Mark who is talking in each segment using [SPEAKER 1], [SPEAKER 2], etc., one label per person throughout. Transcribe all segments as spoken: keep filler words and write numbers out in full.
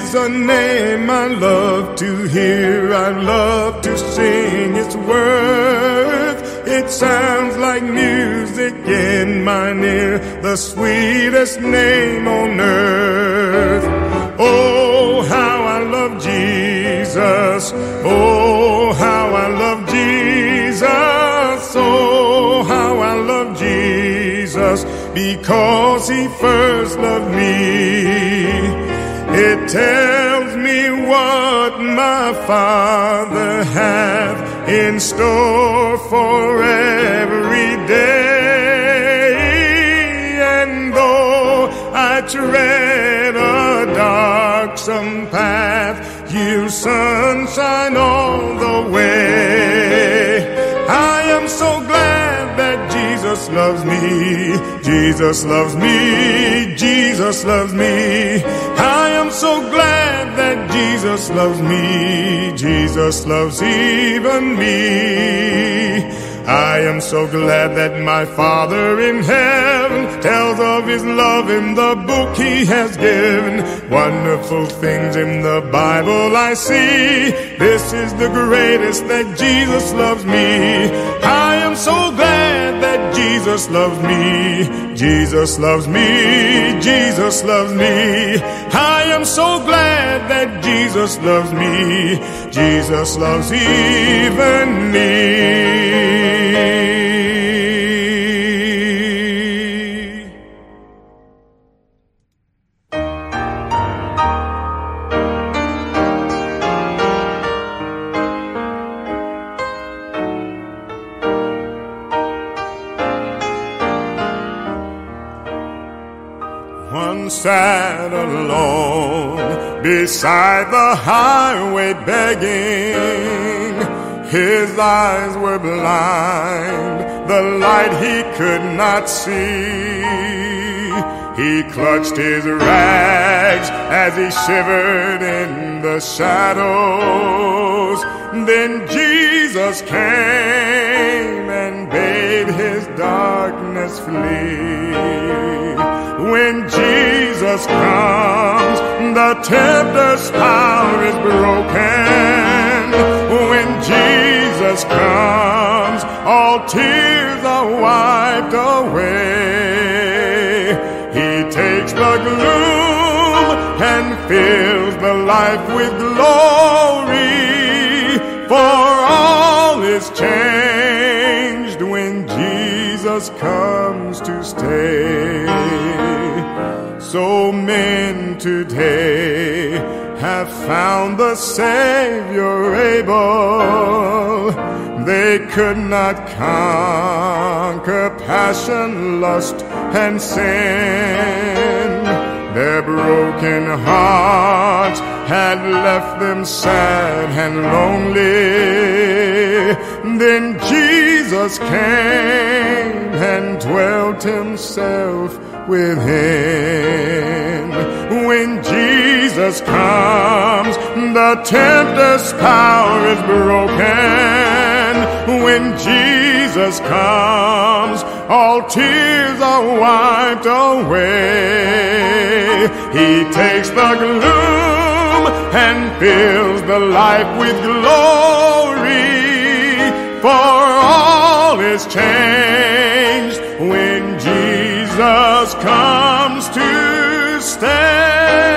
[SPEAKER 1] is a name I love to hear, I love to sing its worth. It sounds like music in my ear, the sweetest name on earth. Oh, how I love Jesus. Oh, how I love Jesus. Oh, how I love Jesus, because he first loved me. It tells me what my Father hath in store for every day. And though I tread a darksome path, yield sunshine all the way. I am so glad that Jesus loves me. Jesus loves me. Jesus loves me. I am so glad that Jesus loves me. Jesus loves even me. I am so glad that my Father in heaven tells of his love in the book he has given. Wonderful things in the Bible I see. This is the greatest, that Jesus loves me. I am so glad that Jesus loves me. Jesus loves me. Jesus loves me. I am so glad that Jesus loves me. Jesus loves even me. One sat alone beside the highway begging. His eyes were blind, the light he could not see. He clutched his rags as he shivered in the shadows. Then Jesus came and bade his darkness flee. When Jesus comes, the tempter's power is broken. When Jesus comes, all tears are wiped away. He takes the gloom and fills the life with glory, for all is changed when Jesus comes to stay. So men today have found the Savior able. They could not conquer passion, lust, and sin. Their broken hearts had left them sad and lonely. Then Jesus came and dwelt himself within. When Jesus comes, the tempter's power is broken. When Jesus comes, all tears are wiped away. He takes the gloom and fills the life with glory, for all is changed when Jesus comes to stay.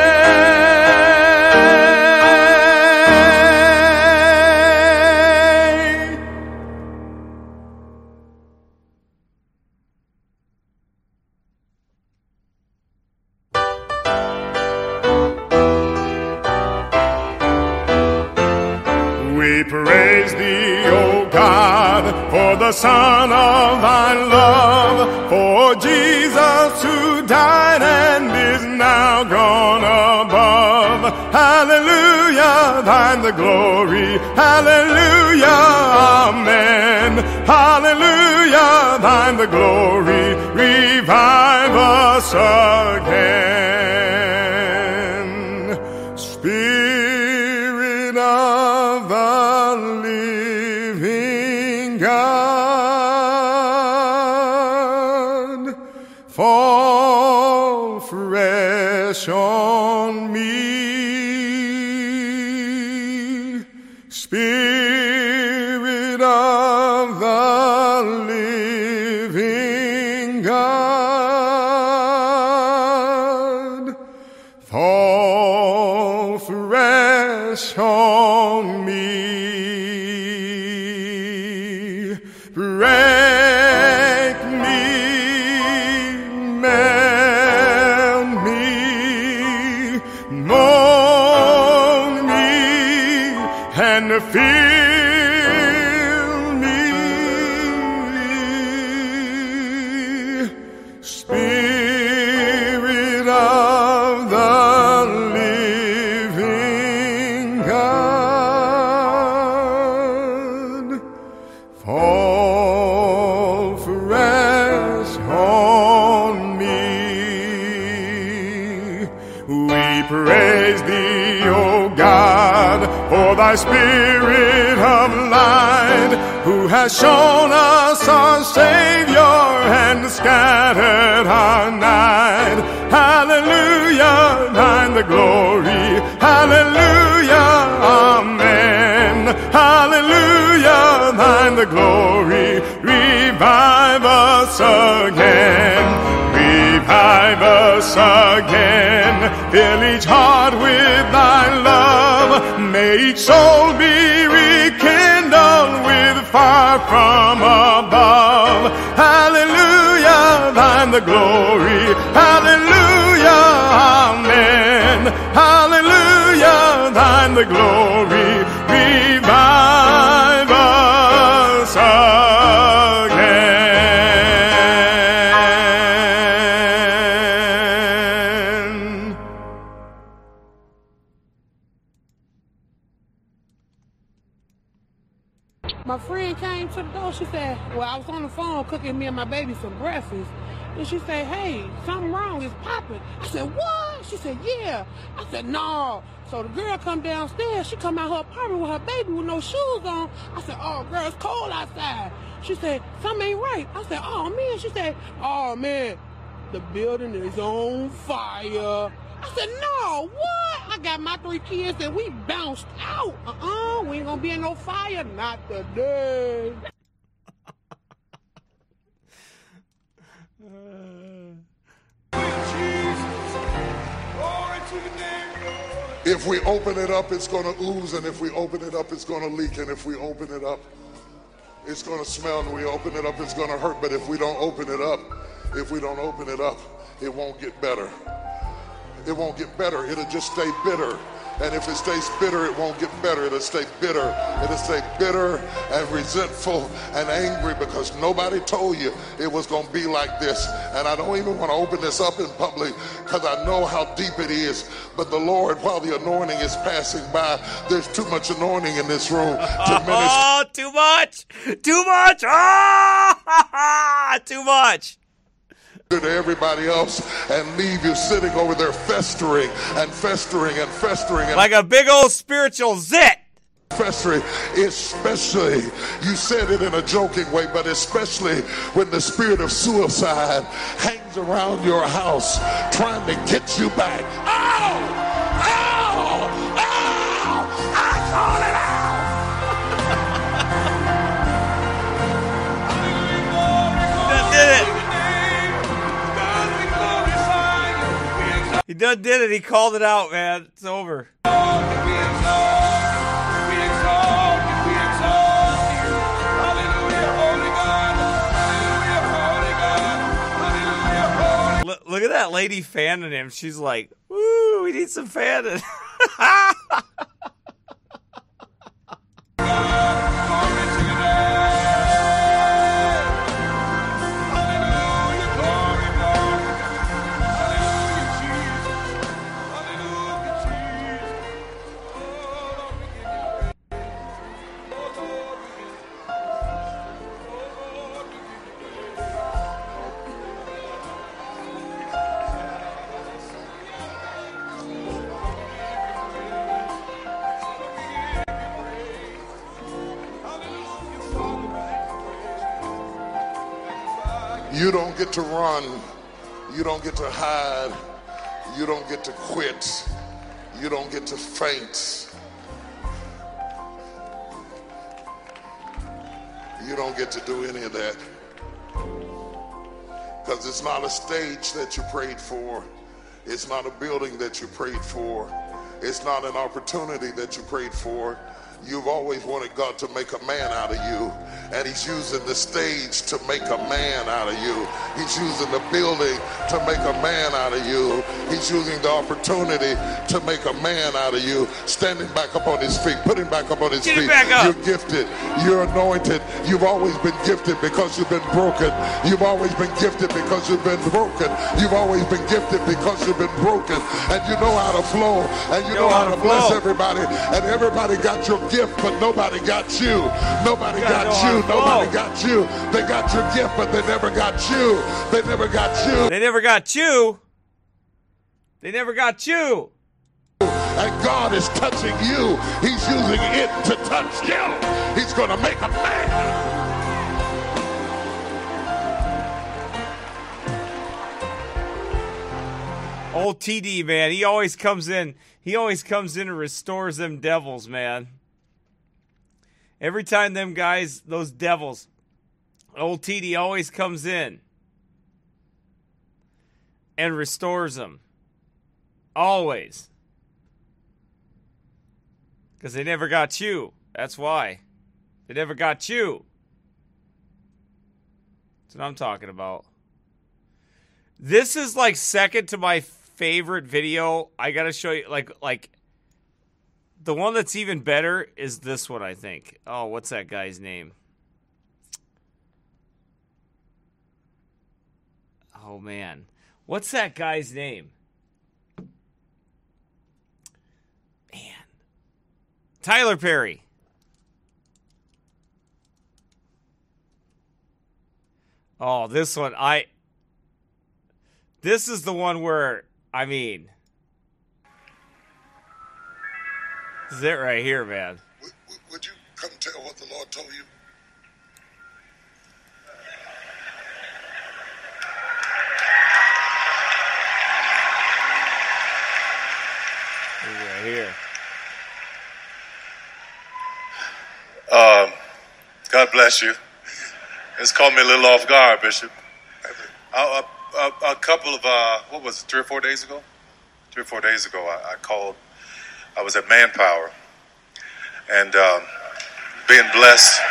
[SPEAKER 1] We praise thee, O God, for the Son of thy love, for Jesus who died and is now gone above. Hallelujah, thine the glory. Hallelujah, amen. Hallelujah, thine the glory. Revive us again. Spirit of the living God, fall fresh on me. Spirit of the living God, fall fresh on me, break me, melt me, mold me, and fill me. Spirit of the living God, fall fresh on me. We praise thee, O God, for thy Spirit of light, who has shown us our Savior and scattered our night. Hallelujah, thine the glory. Hallelujah, amen. Hallelujah, thine the glory. Revive us again. Revive us again. Fill each heart with thy love. May each soul be rekindled with fire from above. Hallelujah, thine the glory. Hallelujah, amen. Hallelujah, thine the glory. Revive us again.
[SPEAKER 2] My friend came to the door. She said, well, I was on the phone cooking me and my baby some breakfast. And she said, hey, something wrong. It's popping. I said, what? She said, yeah. I said, no. So the girl come downstairs. She come out her apartment with her baby with no shoes on. I said, oh, girl, it's cold outside. She said, something ain't right. I said, oh, man. She said, oh, man, the building is on fire. I said, no, what? I got my three kids and we bounced out. Uh-uh, we ain't gonna be in no fire. Not today.
[SPEAKER 3] If we open it up, it's going to ooze, and if we open it up, it's going to leak, and if we open it up, it's going to smell, and we open it up, it's going to hurt. But if we don't open it up, if we don't open it up, it won't get better. It won't get better. It'll just stay bitter. And if it stays bitter, it won't get better. It'll stay bitter. It'll stay bitter and resentful and angry because nobody told you it was going to be like this. And I don't even want to open this up in public because I know how deep it is. But the Lord, while the anointing is passing by, there's too much anointing in this room to minister.
[SPEAKER 4] Oh, too much. Too much. Oh, too much.
[SPEAKER 3] To everybody else and leave you sitting over there festering and festering and festering and
[SPEAKER 4] like a big old spiritual zit.
[SPEAKER 3] Festering, especially, you said it in a joking way, but especially when the spirit of suicide hangs around your house trying to get you back. Oh! Oh! Oh! I call it out!
[SPEAKER 4] That did it. He done did it. He called it out, man. It's over. Look, look at that lady fanning him. She's like, woo, we need some fanning.
[SPEAKER 3] You don't get to run. You don't get to hide. You don't get to quit. You don't get to faint. You don't get to do any of that. Because it's not a stage that you prayed for. It's not a building that you prayed for. It's not an opportunity that you prayed for. You've always wanted God to make a man out of you, and he's using the stage to make a man out of you. He's using the building to make a man out of you. He's using the opportunity to make a man out of you. Standing back up on his feet, putting back up on his
[SPEAKER 4] Get
[SPEAKER 3] feet.
[SPEAKER 4] it back up.
[SPEAKER 3] You're gifted. You're anointed. You've always been gifted because you've been broken. You've always been gifted because you've been broken. You've always been gifted because you've been broken. And you know how to flow, and you know, know how, how to bless flow. everybody. And everybody got your gift, but nobody got you. Nobody got you. Nobody got you. They got your gift, but they never got you. They never got you.
[SPEAKER 4] They never got you. They never got you.
[SPEAKER 3] And God is touching you. He's using it to touch you. He's going to make a man.
[SPEAKER 4] Old T D, man, he always comes in. He always comes in and restores them devils, man. Every time them guys, those devils, old T D always comes in and restores them. Always. Because they never got you. That's why. They never got you. That's what I'm talking about. This is like second to my favorite video. I gotta show you, like, like the one that's even better is this one, I think. Oh, what's that guy's name? Oh, man. What's that guy's name? Man. Tyler Perry. Oh, this one, I... This is the one where, I mean... This is it right here, man.
[SPEAKER 3] Would, would you come tell what the Lord told you?
[SPEAKER 4] Right here.
[SPEAKER 5] Um, God bless you. It's caught me a little off guard, Bishop. A, a, a couple of, uh, what was it, three or four days ago? Three or four days ago, I, I called. I was at Manpower and um, being blessed.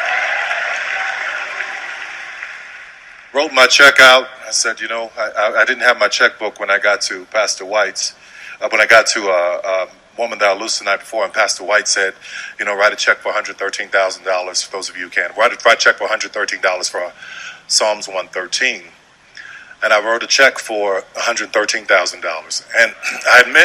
[SPEAKER 5] Wrote my check out. I said, you know, I, I, I didn't have my checkbook when I got to Pastor White's. Uh, when I got to a, a woman that I loosed the night before, and Pastor White said, you know, write a check for one hundred thirteen thousand dollars, for those of you who can. Write a, write a check for one hundred thirteen dollars for Psalms one thirteen. And I wrote a check for one hundred thirteen thousand dollars. And I admit,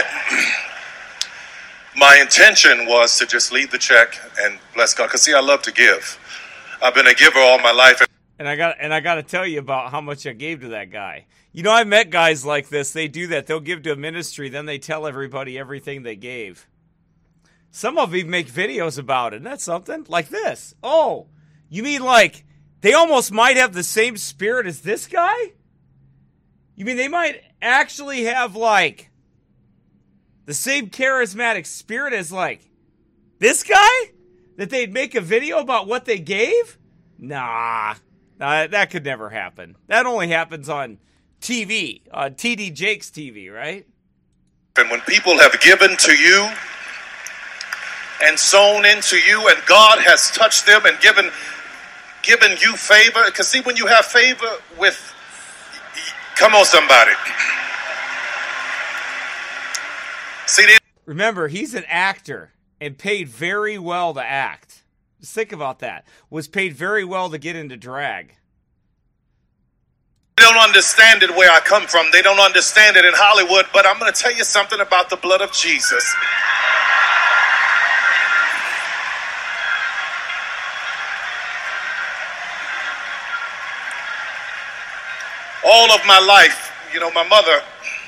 [SPEAKER 5] my intention was to just leave the check and bless God. Because, see, I love to give. I've been a giver all my life.
[SPEAKER 4] And I got and I got to tell you about how much I gave to that guy. You know, I met guys like this. They do that. They'll give to a ministry, then they tell everybody everything they gave. Some of them even make videos about it. Isn't that something? Like this. Oh, you mean like they almost might have the same spirit as this guy? You mean they might actually have like the same charismatic spirit as like this guy? That they'd make a video about what they gave? Nah. Uh, that could never happen. That only happens on T V, on T D Jakes T V, right?
[SPEAKER 5] And when people have given to you and sown into you, and God has touched them and given given you favor, because see, when you have favor with, come on, somebody. See, they-
[SPEAKER 4] remember, he's an actor and paid very well to act. Just think about that. Was paid very well to get into drag.
[SPEAKER 5] They don't understand it where I come from. They don't understand it in Hollywood. But I'm going to tell you something about the blood of Jesus. All of my life, you know, my mother,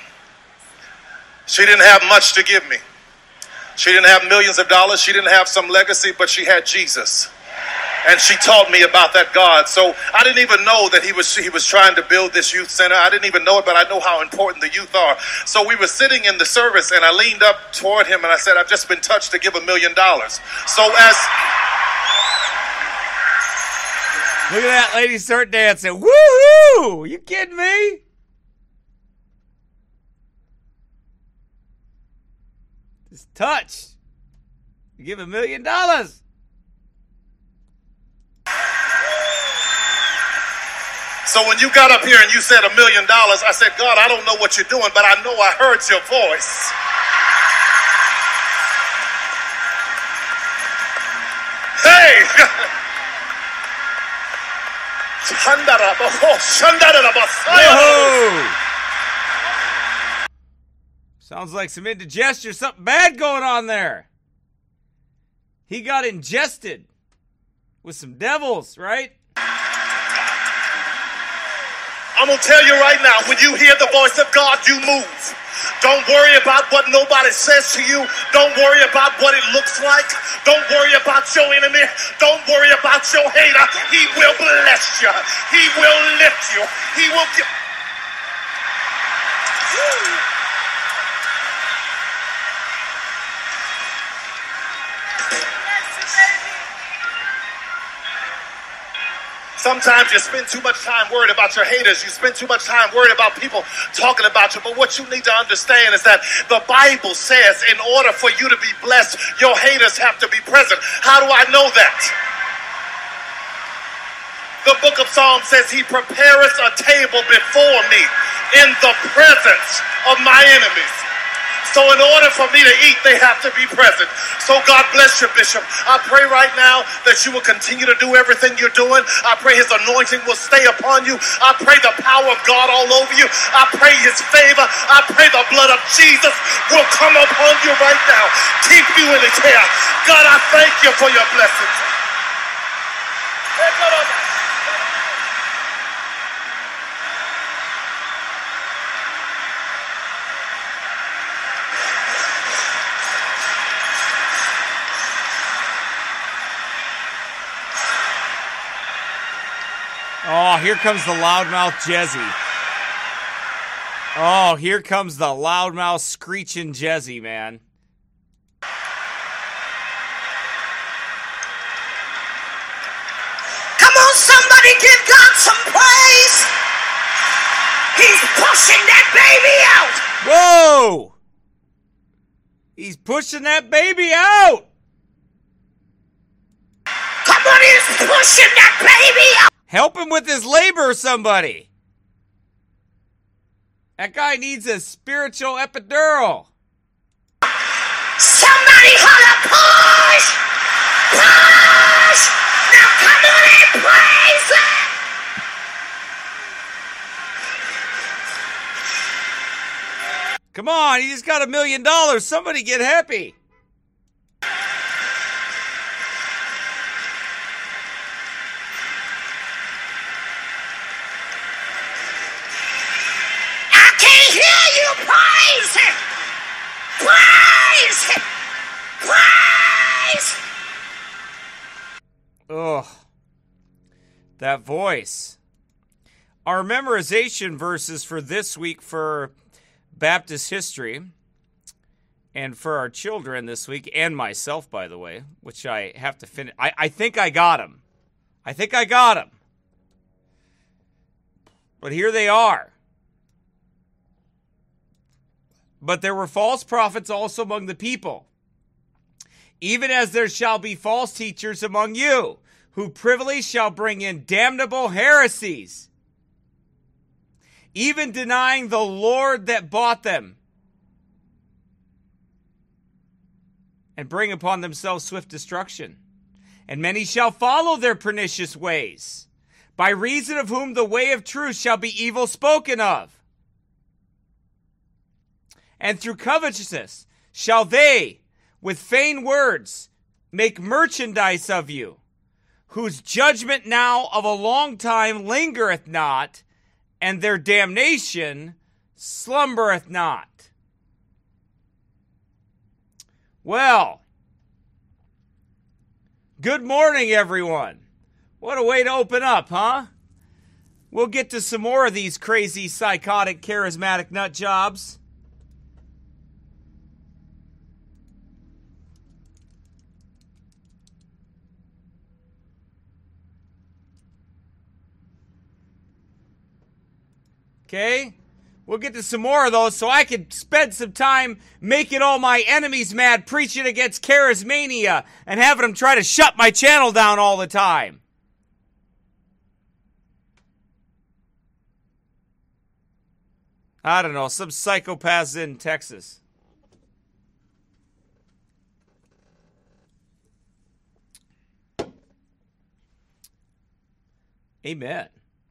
[SPEAKER 5] she didn't have much to give me. She didn't have millions of dollars. She didn't have some legacy, but she had Jesus. And she taught me about that God. So I didn't even know that he was he was trying to build this youth center. I didn't even know it, but I know how important the youth are. So we were sitting in the service, and I leaned up toward him, and I said, I've just been touched to give a million dollars. So as...
[SPEAKER 4] Look at that lady start dancing. Woohoo! You kidding me? Just touched. You give a million dollars.
[SPEAKER 5] So when you got up here and you said a million dollars, I said, God, I don't know what you're doing, but I know I heard your voice. Hey!
[SPEAKER 4] Whoa! Sounds like some indigestion or something bad going on there. He got ingested with some devils, right?
[SPEAKER 5] I'm going to tell you right now, when you hear the voice of God, you move. Don't worry about what nobody says to you. Don't worry about what it looks like. Don't worry about your enemy. Don't worry about your hater. He will bless you. He will lift you. He will give. Sometimes you spend too much time worried about your haters. You spend too much time worried about people talking about you. But what you need to understand is that the Bible says in order for you to be blessed, your haters have to be present. How do I know that? The book of Psalms says he prepareth a table before me in the presence of my enemies. So in order for me to eat, they have to be present. So God bless you, Bishop. I pray right now that you will continue to do everything you're doing. I pray his anointing will stay upon you. I pray the power of God all over you. I pray his favor. I pray the blood of Jesus will come upon you right now. Keep you in his care. God, I thank you for your blessings.
[SPEAKER 4] Oh, here comes the loudmouth Jezzy. Oh, here comes the loudmouth screeching Jezzy, man.
[SPEAKER 6] Come on, somebody give God some praise. He's pushing that baby out.
[SPEAKER 4] Whoa! He's pushing that baby out.
[SPEAKER 6] Come on, he's pushing that baby out.
[SPEAKER 4] Help him with his labor, somebody. That guy needs a spiritual epidural.
[SPEAKER 6] Somebody holler, push! Push! Now come on and praise him!
[SPEAKER 4] Come on, he just got a million dollars. Somebody get happy.
[SPEAKER 6] Praise him! Praise him! Praise!
[SPEAKER 4] Ugh. That voice. Our memorization verses for this week for Baptist history and for our children this week, and myself, by the way, which I have to finish. I, I think I got them. I think I got them. But here they are. But there were false prophets also among the people, even as there shall be false teachers among you, who privily shall bring in damnable heresies, even denying the Lord that bought them, and bring upon themselves swift destruction. And many shall follow their pernicious ways, by reason of whom the way of truth shall be evil spoken of. And through covetousness shall they, with vain words, make merchandise of you, whose judgment now of a long time lingereth not, and their damnation slumbereth not. Well, good morning, everyone. What a way to open up, huh? We'll get to some more of these crazy, psychotic, charismatic nut jobs. Okay? We'll get to some more of those so I can spend some time making all my enemies mad, preaching against charismania, and having them try to shut my channel down all the time. I don't know, some psychopaths in Texas. Amen.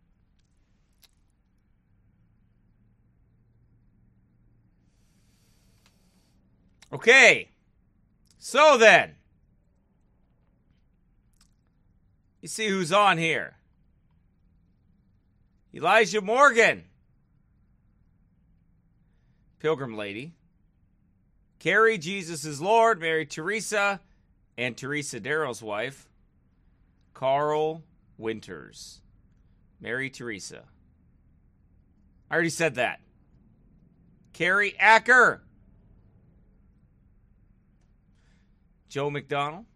[SPEAKER 4] Okay, so then, you see who's on here. Elijah Morgan, Pilgrim Lady, Carrie, Jesus is Lord, Mary Teresa, and Teresa Darrow's wife, Carl Winters. Mary Teresa. I already said that. Carrie Acker. Joe McDonald.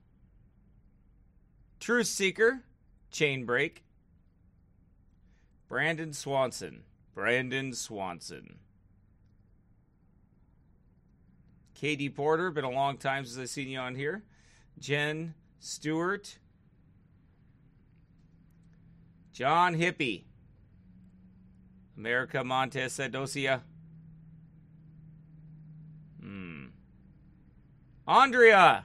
[SPEAKER 4] Truth Seeker. Chain Break. Brandon Swanson. Brandon Swanson. Katie Porter. Been a long time since I've seen you on here. Jen Stewart. John Hippie. America Montes Sedosia. Hmm. Andrea.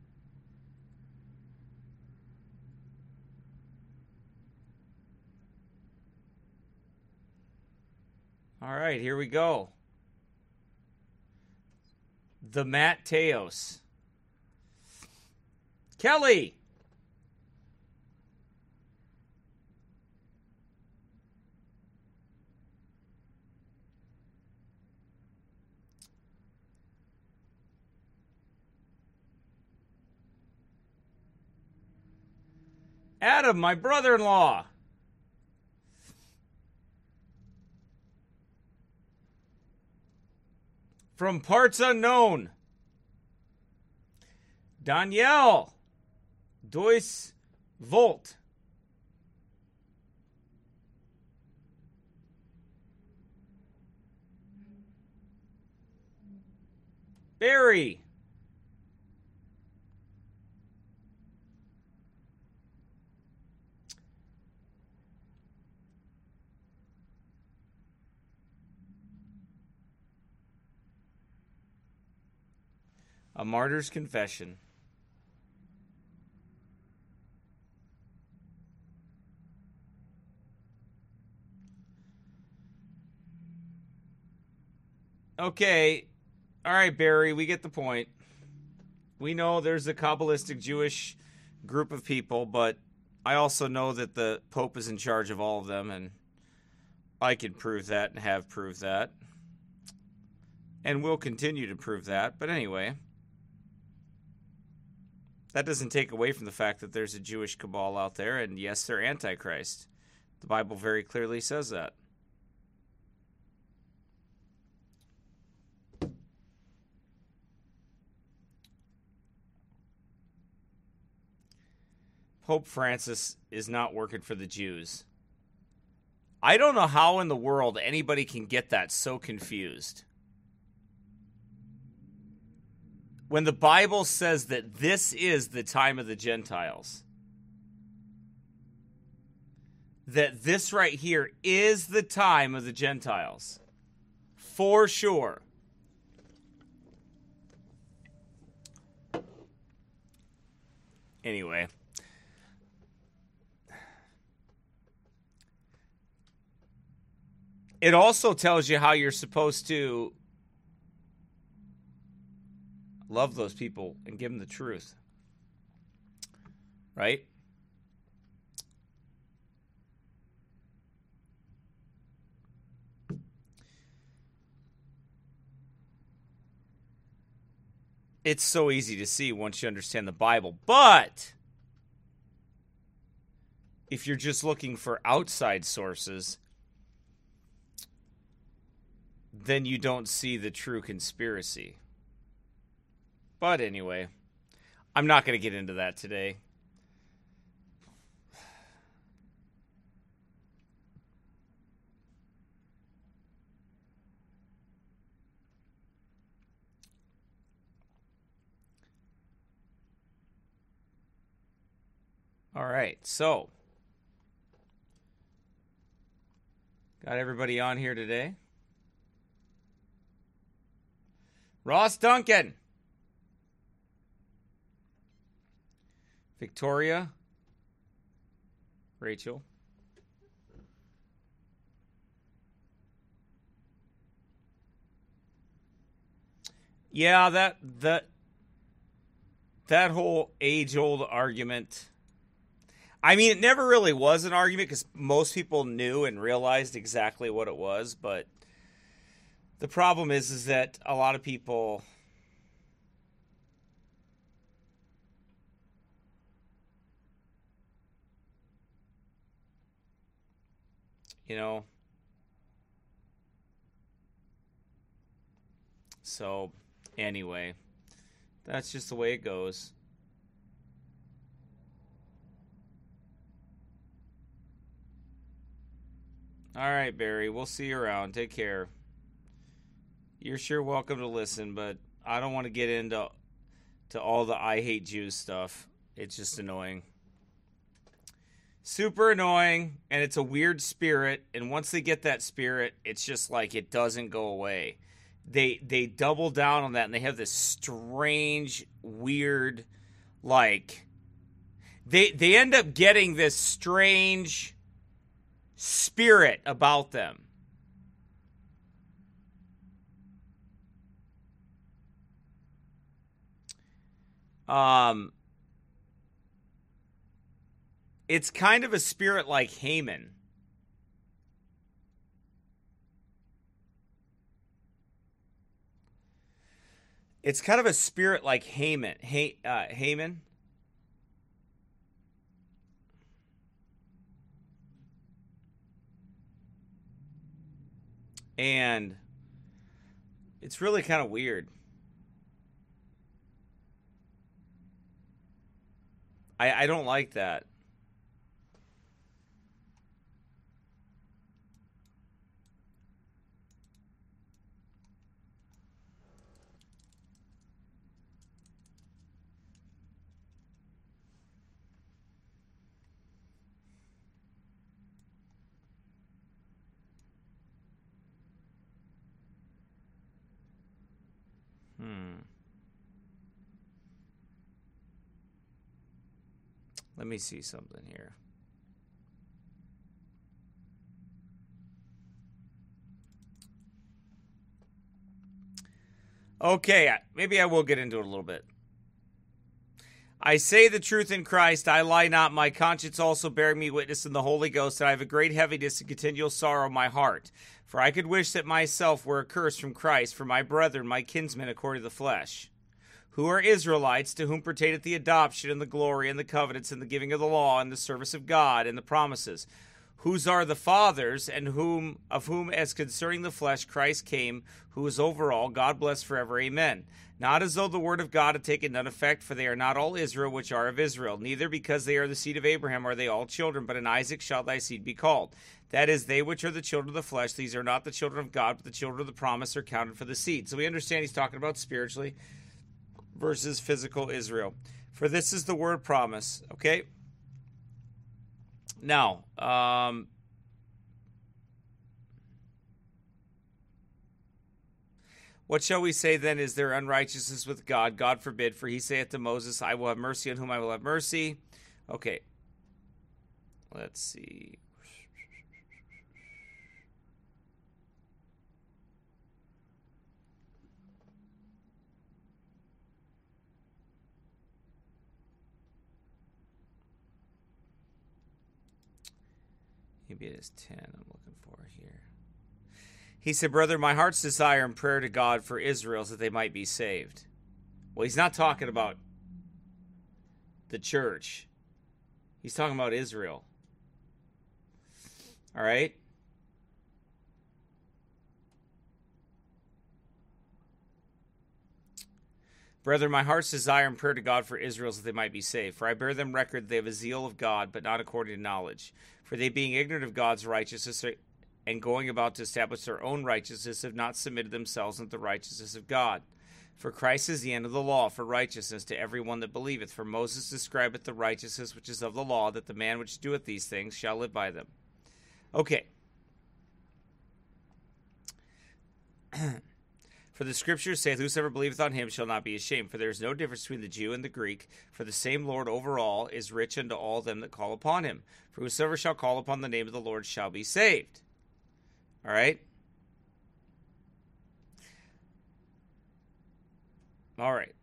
[SPEAKER 4] All right, here we go. The Matt Teos. Kelly. Adam, my brother-in-law. From Parts Unknown. Danielle. Dois Volt. Barry. A Martyr's Confession. Okay. All right, Barry, we get the point. We know there's a Kabbalistic Jewish group of people, but I also know that the Pope is in charge of all of them, and I can prove that and have proved that. And will continue to prove that. But anyway, that doesn't take away from the fact that there's a Jewish cabal out there, and yes, they're Antichrist. The Bible very clearly says that. Pope Francis is not working for the Jews. I don't know how in the world anybody can get that so confused. When the Bible says that this is the time of the Gentiles, that this right here is the time of the Gentiles, for sure. Anyway. It also tells you how you're supposed to love those people and give them the truth. Right? It's so easy to see once you understand the Bible. But if you're just looking for outside sources, then you don't see the true conspiracy. But anyway, I'm not going to get into that today. All right, so got everybody on here today. Ross Duncan. Victoria. Rachel. Yeah, that that that whole age-old argument. I mean, it never really was an argument because most people knew and realized exactly what it was, but the problem is is that a lot of people you know, so anyway, that's just the way it goes. All right, Barry, we'll see you around. Take care. You're sure welcome to listen, but I don't want to get into to all the I hate Jews stuff. It's just annoying. Super annoying, and it's a weird spirit, and once they get that spirit, it's just like it doesn't go away. They they double down on that, and they have this strange, weird, like, they they end up getting this strange spirit about them. Um, it's kind of a spirit like Haman. It's kind of a spirit like Haman. Ha- uh, Haman. And it's really kind of weird. I, I don't like that. Hmm. Let me see something here. Okay, maybe I will get into it a little bit. I say the truth in Christ, I lie not. My conscience also bearing me witness in the Holy Ghost, that I have a great heaviness and continual sorrow in my heart. For I could wish that myself were accursed from Christ for my brethren, my kinsmen according to the flesh, who are Israelites, to whom pertaineth the adoption and the glory and the covenants and the giving of the law and the service of God and the promises, whose are the fathers, and whom of whom as concerning the flesh Christ came, who is over all, God bless forever. Amen. Not as though the word of God had taken none effect, for they are not all Israel which are of Israel, neither because they are the seed of Abraham are they all children, but in Isaac shall thy seed be called. That is, they which are the children of the flesh, these are not the children of God, but the children of the promise are counted for the seed. So we understand he's talking about spiritually versus physical Israel. For this is the word promise. Okay? Now, um, what shall we say then? Is there unrighteousness with God? God forbid, for he saith to Moses, I will have mercy on whom I will have mercy. Okay. Let's see. Maybe it is ten I'm looking for here. He said, brother, my heart's desire and prayer to God for Israel is that they might be saved. Well, he's not talking about the church. He's talking about Israel. All right? Brethren, my heart's desire and prayer to God for Israel is that they might be saved. For I bear them record they have a zeal of God, but not according to knowledge. For they, being ignorant of God's righteousness and going about to establish their own righteousness, have not submitted themselves unto the righteousness of God. For Christ is the end of the law, for righteousness to every one that believeth. For Moses describeth the righteousness which is of the law, that the man which doeth these things shall live by them. Okay. For the scripture saith, whosoever believeth on him shall not be ashamed. For there is no difference between the Jew and the Greek. For the same Lord over all is rich unto all them that call upon him. For whosoever shall call upon the name of the Lord shall be saved. All right? All right.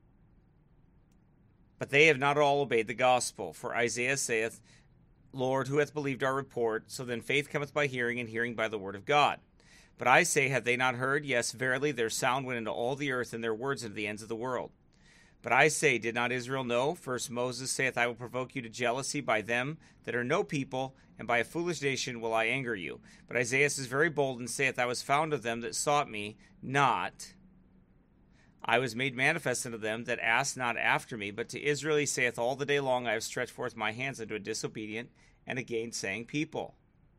[SPEAKER 4] But they have not all obeyed the gospel. For Isaiah saith, Lord, who hath believed our report? So then faith cometh by hearing, and hearing by the word of God. But I say, have they not heard? Yes, verily, their sound went into all the earth, and their words into the ends of the world. But I say, did not Israel know? First Moses saith, I will provoke you to jealousy by them that are no people, and by a foolish nation will I anger you. But Isaiah is very bold, and saith, I was found of them that sought me not. I was made manifest unto them that asked not after me. But to Israel he saith, all the day long I have stretched forth my hands unto a disobedient and a gainsaying people.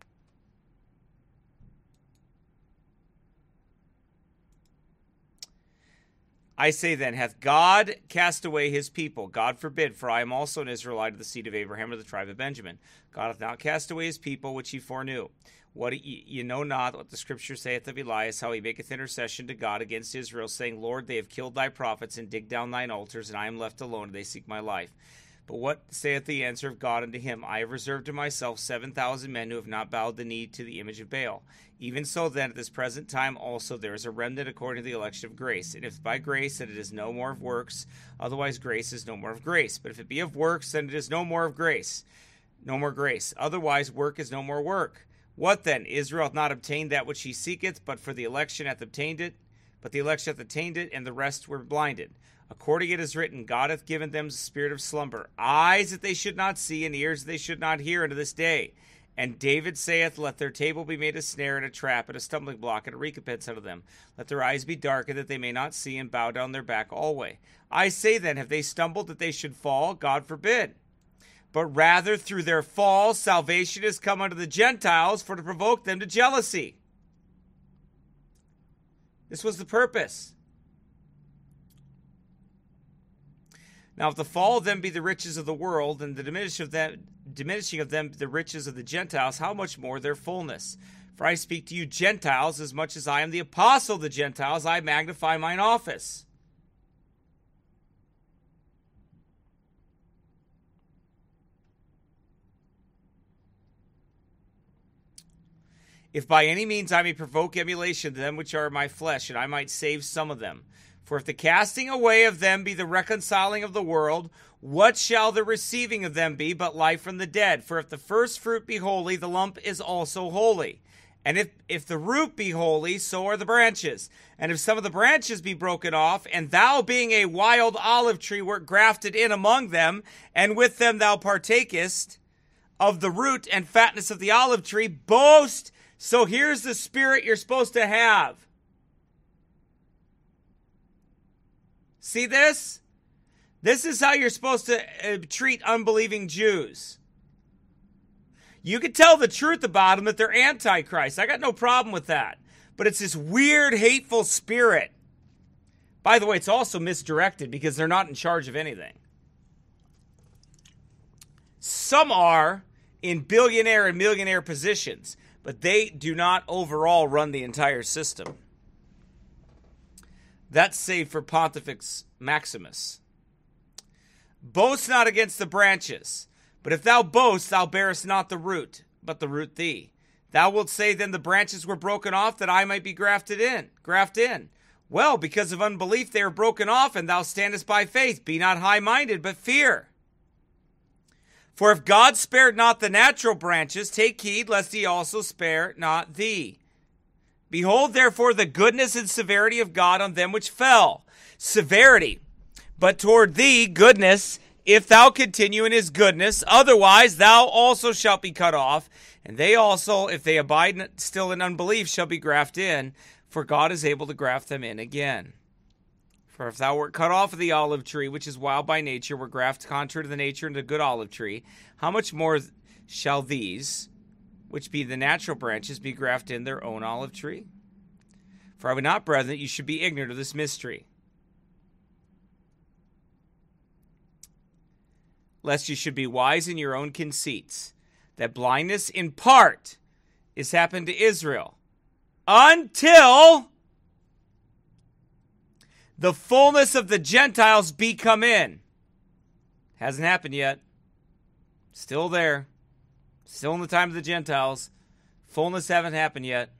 [SPEAKER 4] I say then, hath God cast away his people? God forbid, for I am also an Israelite of the seed of Abraham, of the tribe of Benjamin. God hath not cast away his people, which he foreknew. What ye, ye know not what the scripture saith of Elias, how he maketh intercession to God against Israel, saying, Lord, they have killed thy prophets, and digged down thine altars, and I am left alone, and they seek my life. But what saith the answer of God unto him? I have reserved to myself seven thousand men who have not bowed the knee to the image of Baal. Even so then, at this present time also there is a remnant according to the election of grace. And if by grace, then it is no more of works, otherwise grace is no more of grace. But if it be of works, then it is no more of grace, no more grace. Otherwise work is no more work. What then? Israel hath not obtained that which he seeketh, but for the election hath obtained it. But the election hath attained it, and the rest were blinded. According it is written, God hath given them the spirit of slumber, eyes that they should not see, and ears that they should not hear unto this day. And David saith, let their table be made a snare and a trap and a stumbling block and a recompense unto them. Let their eyes be darkened that they may not see, and bow down their back alway. I say then, have they stumbled that they should fall? God forbid. But rather through their fall salvation is come unto the Gentiles, for to provoke them to jealousy. This was the purpose. Now, if the fall of them be the riches of the world, and the diminishing of them, diminishing of them the riches of the Gentiles, how much more their fullness? For I speak to you Gentiles, as much as I am the apostle of the Gentiles, I magnify mine office. If by any means I may provoke emulation to them which are my flesh, and I might save some of them. For if the casting away of them be the reconciling of the world, what shall the receiving of them be but life from the dead? For if the first fruit be holy, the lump is also holy. And if, if the root be holy, so are the branches. And if some of the branches be broken off, and thou being a wild olive tree wert grafted in among them, and with them thou partakest of the root and fatness of the olive tree, boast. So here's the spirit you're supposed to have. See this? This is how you're supposed to uh, treat unbelieving Jews. You can tell the truth about them that they're antichrist. I got no problem with that. But it's this weird, hateful spirit. By the way, it's also misdirected because they're not in charge of anything. Some are in billionaire and millionaire positions, but they do not overall run the entire system. That's saved for Pontifex Maximus. Boast not against the branches, but if thou boast, thou bearest not the root, but the root thee. Thou wilt say then the branches were broken off that I might be grafted in, graft in. Well, because of unbelief they are broken off, and thou standest by faith. Be not high-minded, but fear. For if God spared not the natural branches, take heed lest he also spare not thee. Behold, therefore, the goodness and severity of God on them which fell. Severity, but toward thee goodness, if thou continue in his goodness. Otherwise thou also shalt be cut off. And they also, if they abide still in unbelief, shall be grafted in. For God is able to graft them in again. For if thou wert cut off of the olive tree, which is wild by nature, were grafted contrary to the nature into a good olive tree, how much more shall these, which be the natural branches, be grafted in their own olive tree? For I would not, brethren, that you should be ignorant of this mystery, lest you should be wise in your own conceits. That blindness in part is happened to Israel until the fullness of the Gentiles be come in. Hasn't happened yet. Still there. Still in the time of the Gentiles. Fullness haven't happened yet.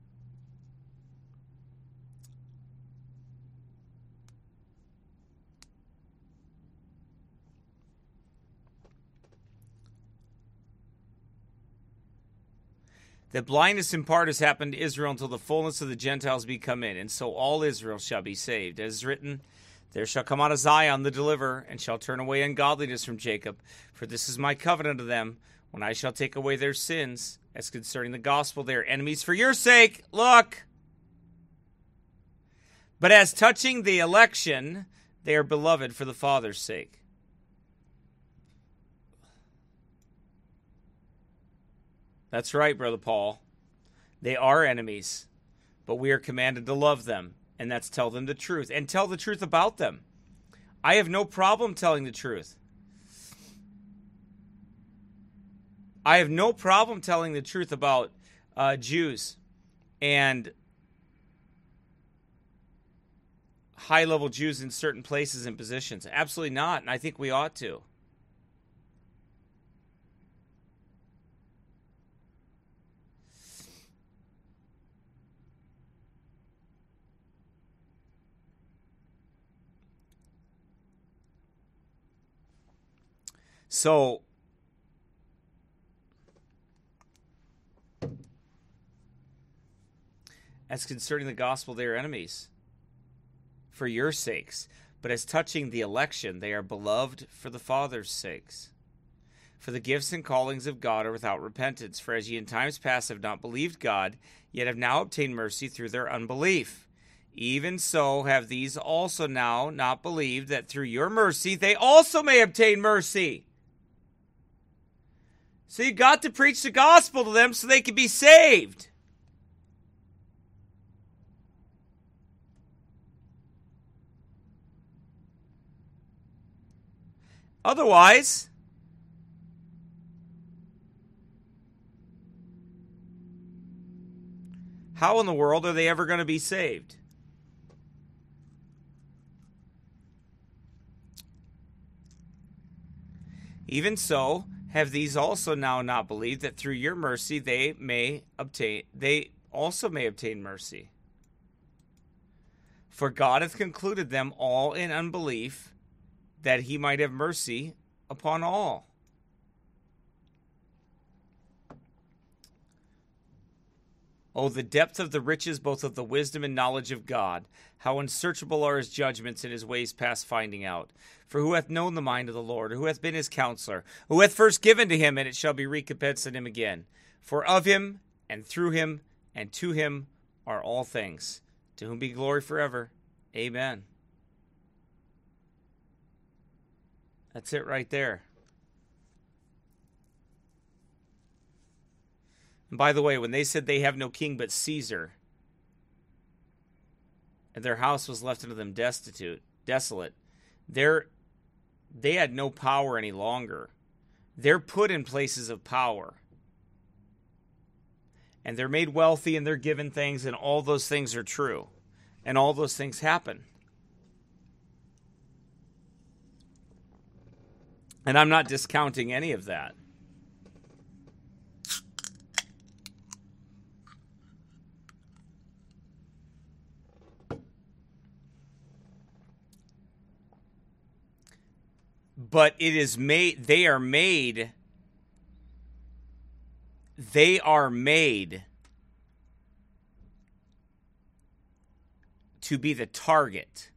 [SPEAKER 4] That blindness in part has happened to Israel until the fullness of the Gentiles be come in, and so all Israel shall be saved. As is written, there shall come out of Zion the deliverer, and shall turn away ungodliness from Jacob. For this is my covenant of them, when I shall take away their sins. As concerning the gospel, they are enemies for your sake. Look! But as touching the election, they are beloved for the Father's sake. That's right, Brother Paul. They are enemies, but we are commanded to love them, and that's tell them the truth, and tell the truth about them. I have no problem telling the truth. I have no problem telling the truth about uh, Jews and high-level Jews in certain places and positions. Absolutely not, and I think we ought to. So, as concerning the gospel, they are enemies for your sakes. But as touching the election, they are beloved for the Father's sakes. For the gifts and callings of God are without repentance. For as ye in times past have not believed God, yet have now obtained mercy through their unbelief. Even so have these also now not believed, that through your mercy they also may obtain mercy. So you got to preach the gospel to them so they can be saved. Otherwise, how in the world are they ever going to be saved? Even so, have these also now not believed, that through your mercy they may obtain they also may obtain mercy. For God hath concluded them all in unbelief, that he might have mercy upon all. Oh, the depth of the riches, both of the wisdom and knowledge of God! How unsearchable are his judgments and his ways past finding out! For who hath known the mind of the Lord? Or who hath been his counselor? Who hath first given to him, and it shall be recompensed in him again? For of him, and through him, and to him are all things, to whom be glory forever. Amen. That's it right there. And by the way, when they said they have no king but Caesar, and their house was left unto them destitute, desolate, they're, they had no power any longer. They're put in places of power. And they're made wealthy, and they're given things, and all those things are true. And all those things happen. And I'm not discounting any of that. But it is made, they are made, they are made to be the target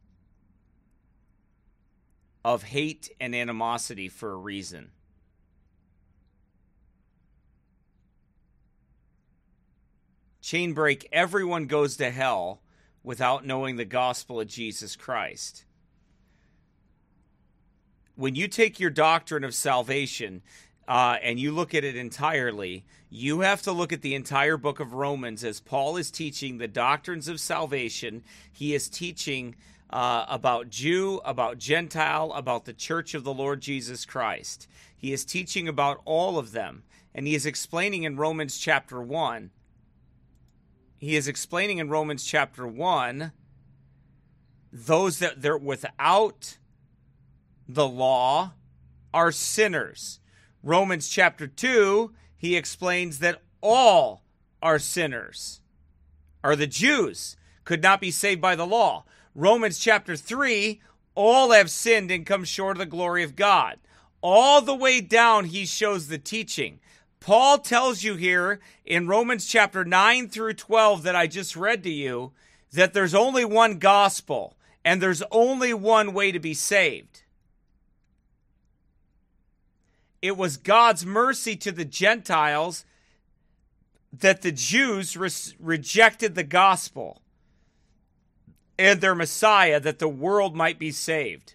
[SPEAKER 4] of hate and animosity for a reason. Chain break, everyone goes to hell without knowing the gospel of Jesus Christ. When you take your doctrine of salvation uh, and you look at it entirely, you have to look at the entire book of Romans as Paul is teaching the doctrines of salvation. He is teaching uh, about Jew, about Gentile, about the church of the Lord Jesus Christ. He is teaching about all of them. And he is explaining in Romans chapter one, he is explaining in Romans chapter one, those that they're without the law are sinners. Romans chapter two, he explains that all are sinners, or the Jews could not be saved by the law. Romans chapter three, all have sinned and come short of the glory of God. All the way down, he shows the teaching. Paul tells you here in Romans chapter nine through twelve that I just read to you that there's only one gospel and there's only one way to be saved. It was God's mercy to the Gentiles that the Jews re- rejected the gospel and their Messiah, that the world might be saved.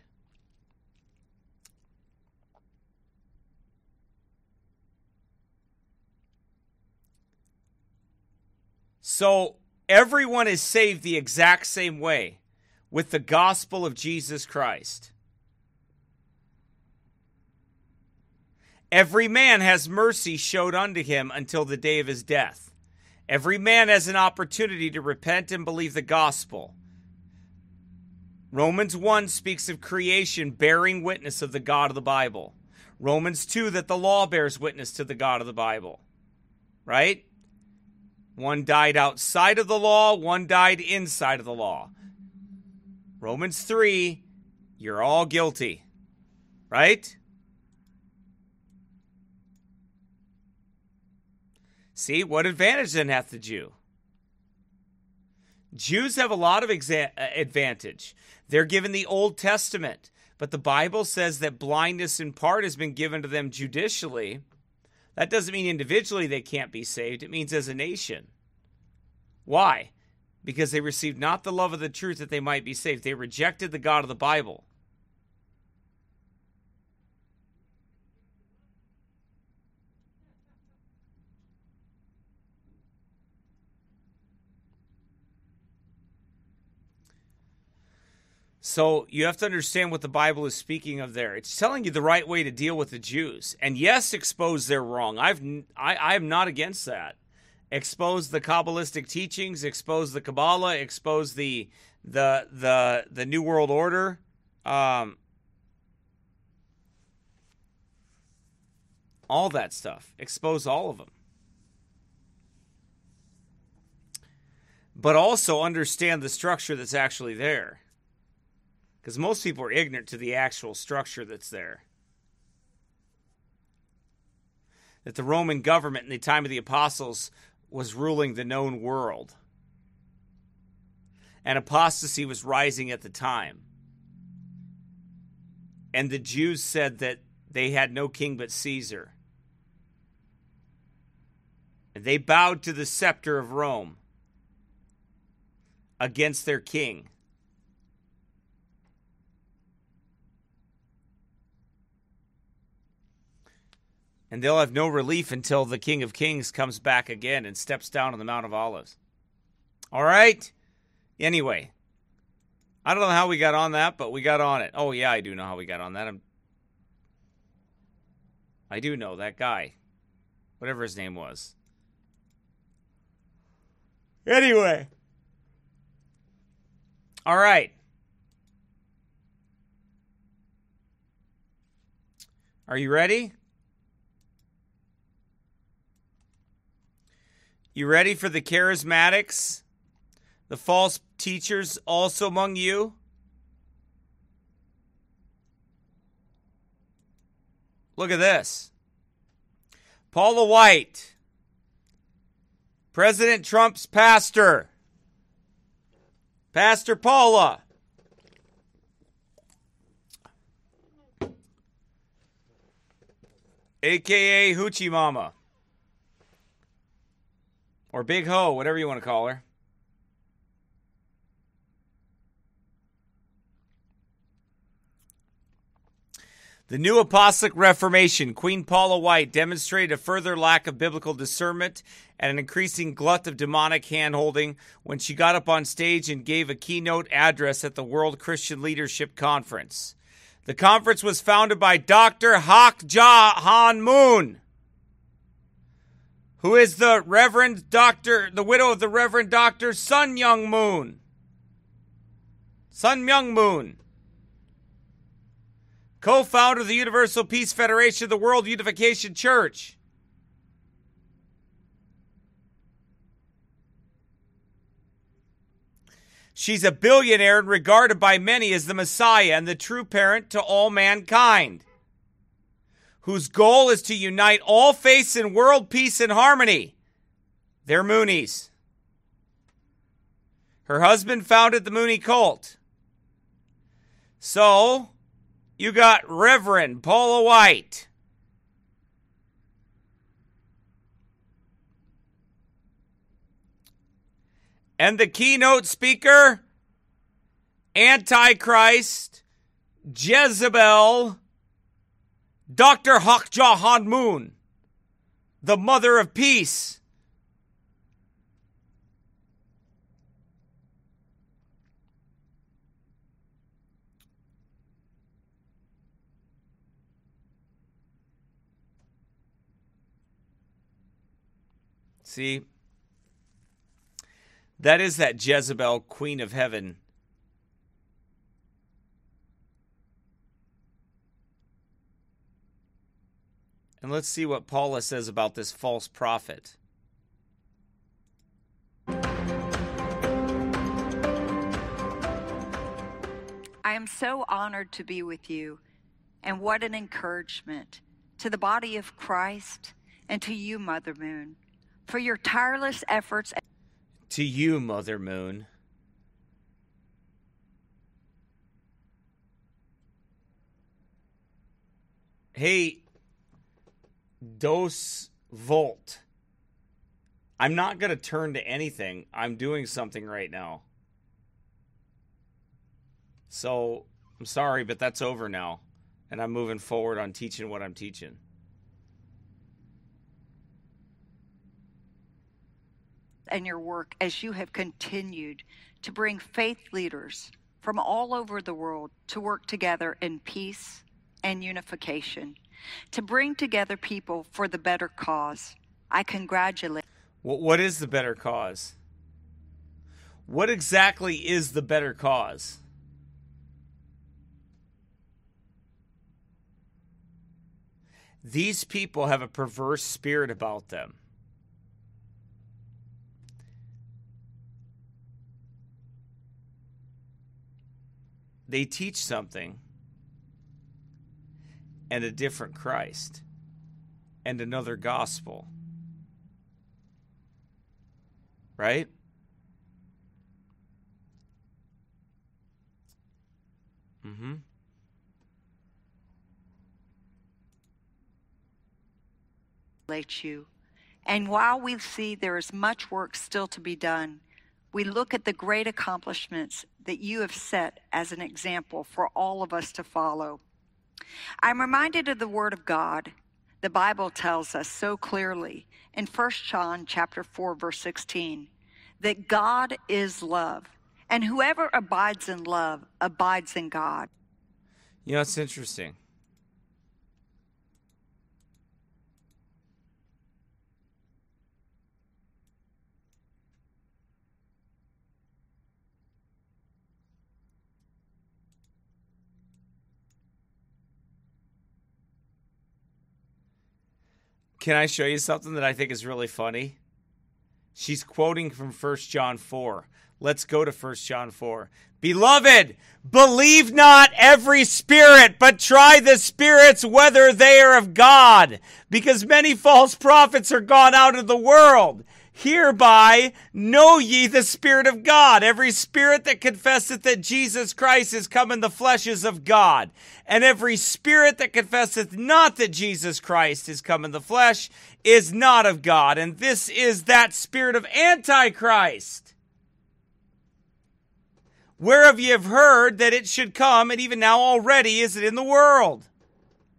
[SPEAKER 4] So everyone is saved the exact same way with the gospel of Jesus Christ. Every man has mercy showed unto him until the day of his death. Every man has an opportunity to repent and believe the gospel. Romans one speaks of creation bearing witness of the God of the Bible. Romans two, that the law bears witness to the God of the Bible. Right? One died outside of the law, one died inside of the law. Romans three, you're all guilty. Right? See, what advantage then hath the Jew? Jews have a lot of exa- advantage. They're given the Old Testament, but the Bible says that blindness in part has been given to them judicially. That doesn't mean individually they can't be saved. It means as a nation. Why? Because they received not the love of the truth that they might be saved. They rejected the God of the Bible. So you have to understand what the Bible is speaking of there. It's telling you the right way to deal with the Jews. And yes, expose their wrong. I've, I, I am not against that. Expose the Kabbalistic teachings, expose the Kabbalah, expose the the the the New World Order. Um, all that stuff. Expose all of them. But also understand the structure that's actually there. Because most people are ignorant to the actual structure that's there. That the Roman government in the time of the apostles was ruling the known world. And apostasy was rising at the time. And the Jews said that they had no king but Caesar. And they bowed to the scepter of Rome against their king. And they'll have no relief until the King of Kings comes back again and steps down on the Mount of Olives. All right? Anyway, I don't know how we got on that, but we got on it. Oh, yeah, I do know how we got on that. I'm, I do know that guy. Whatever his name was. Anyway. All right. Are you ready? You ready for the charismatics, the false teachers also among you? Look at this. Paula White, President Trump's pastor. Pastor Paula. A K A Hoochie Mama. Or Big Ho, whatever you want to call her. The New Apostolic Reformation, Queen Paula White, demonstrated a further lack of biblical discernment and an increasing glut of demonic hand-holding when she got up on stage and gave a keynote address at the World Christian Leadership Conference. The conference was founded by Doctor Hak Ja Han Moon, who is the Reverend Doctor, the widow of the Reverend Doctor Sun Myung Moon. Sun Myung Moon. Co-founder of the Universal Peace Federation of the World Unification Church. She's a billionaire and regarded by many as the Messiah and the true parent to all mankind, whose goal is to unite all faiths in world peace and harmony. They're Moonies. Her husband founded the Mooney cult. So, you got Reverend Paula White. And the keynote speaker, Antichrist, Jezebel, Doctor Hak Ja Han Moon, the mother of peace. See, that is that Jezebel, Queen of Heaven. And let's see what Paula says about this false prophet.
[SPEAKER 7] I am so honored to be with you, and what an encouragement to the body of Christ and to you, Mother Moon, for your tireless efforts.
[SPEAKER 4] To you, Mother Moon. Hey, Dos Volt. I'm not going to turn to anything. I'm doing something right now. So, I'm sorry, but that's over now. And I'm moving forward on teaching what I'm teaching.
[SPEAKER 7] And your work as you have continued to bring faith leaders from all over the world to work together in peace and unification, to bring together people for the better cause. I congratulate.
[SPEAKER 4] What is the better cause? What exactly is the better cause? These people have a perverse spirit about them. They teach something and a different Christ and another gospel. Right? Mm-hmm.
[SPEAKER 7] You. And while we see there is much work still to be done, we look at the great accomplishments that you have set as an example for all of us to follow. I'm reminded of the Word of God. The Bible tells us so clearly in First John chapter four, verse sixteen, that God is love, and whoever abides in love abides in God.
[SPEAKER 4] You know, it's interesting. Can I show you something that I think is really funny? She's quoting from First John four. Let's go to First John four. Beloved, believe not every spirit, but try the spirits whether they are of God, because many false prophets are gone out of the world. Hereby know ye the Spirit of God. Every spirit that confesseth that Jesus Christ is come in the flesh is of God. And every spirit that confesseth not that Jesus Christ is come in the flesh is not of God. And this is that spirit of Antichrist, whereof ye have heard that it should come, and even now already is it in the world.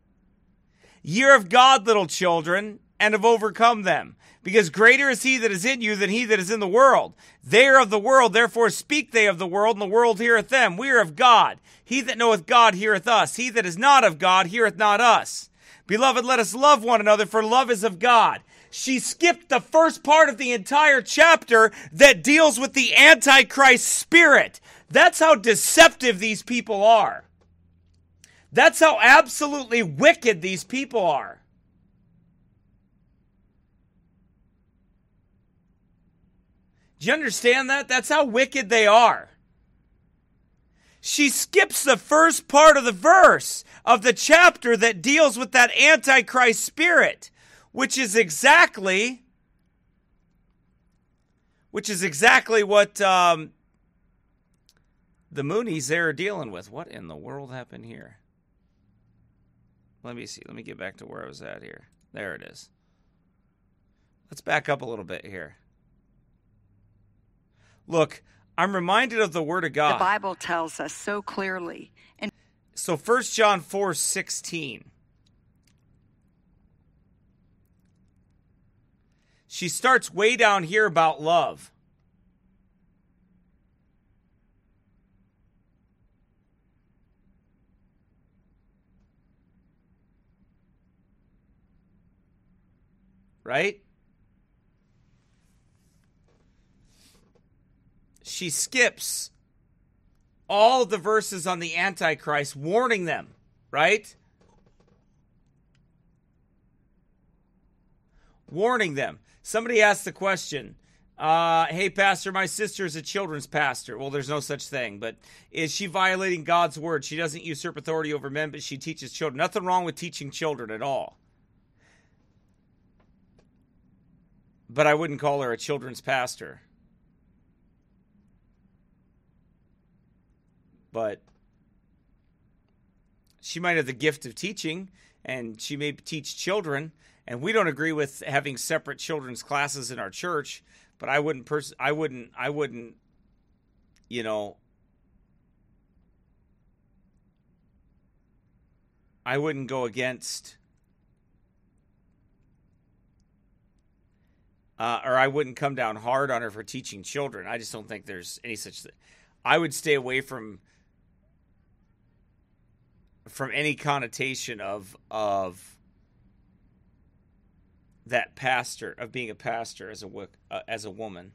[SPEAKER 4] Ye are of God, little children, and have overcome them. Because greater is he that is in you than he that is in the world. They are of the world, therefore speak they of the world, and the world heareth them. We are of God. He that knoweth God heareth us. He that is not of God heareth not us. Beloved, let us love one another, for love is of God. She skipped the first part of the entire chapter that deals with the Antichrist spirit. That's how deceptive these people are. That's how absolutely wicked these people are. Do you understand that? That's how wicked they are. She skips the first part of the verse of the chapter that deals with that Antichrist spirit, which is exactly, which is exactly what um, the Moonies there are dealing with. What in the world happened here? Let me see. Let me get back to where I was at here. There it is. Let's back up a little bit here. Look, I'm reminded of the Word of God.
[SPEAKER 7] The Bible tells us so clearly. And
[SPEAKER 4] so First John four sixteen. She starts way down here about love. Right? She skips all the verses on the Antichrist, warning them, right? Warning them. Somebody asked the question, uh, hey, pastor, my sister is a children's pastor. Well, there's no such thing, but is she violating God's word? She doesn't usurp authority over men, but she teaches children. Nothing wrong with teaching children at all. But I wouldn't call her a children's pastor. But she might have the gift of teaching, and she may teach children. And we don't agree with having separate children's classes in our church. But I wouldn't, pers- I wouldn't, I wouldn't, you know, I wouldn't go against, uh, or I wouldn't come down hard on her for teaching children. I just don't think there's any such thing. I would stay away from. From any connotation of of that pastor, of being a pastor as a uh, as a woman.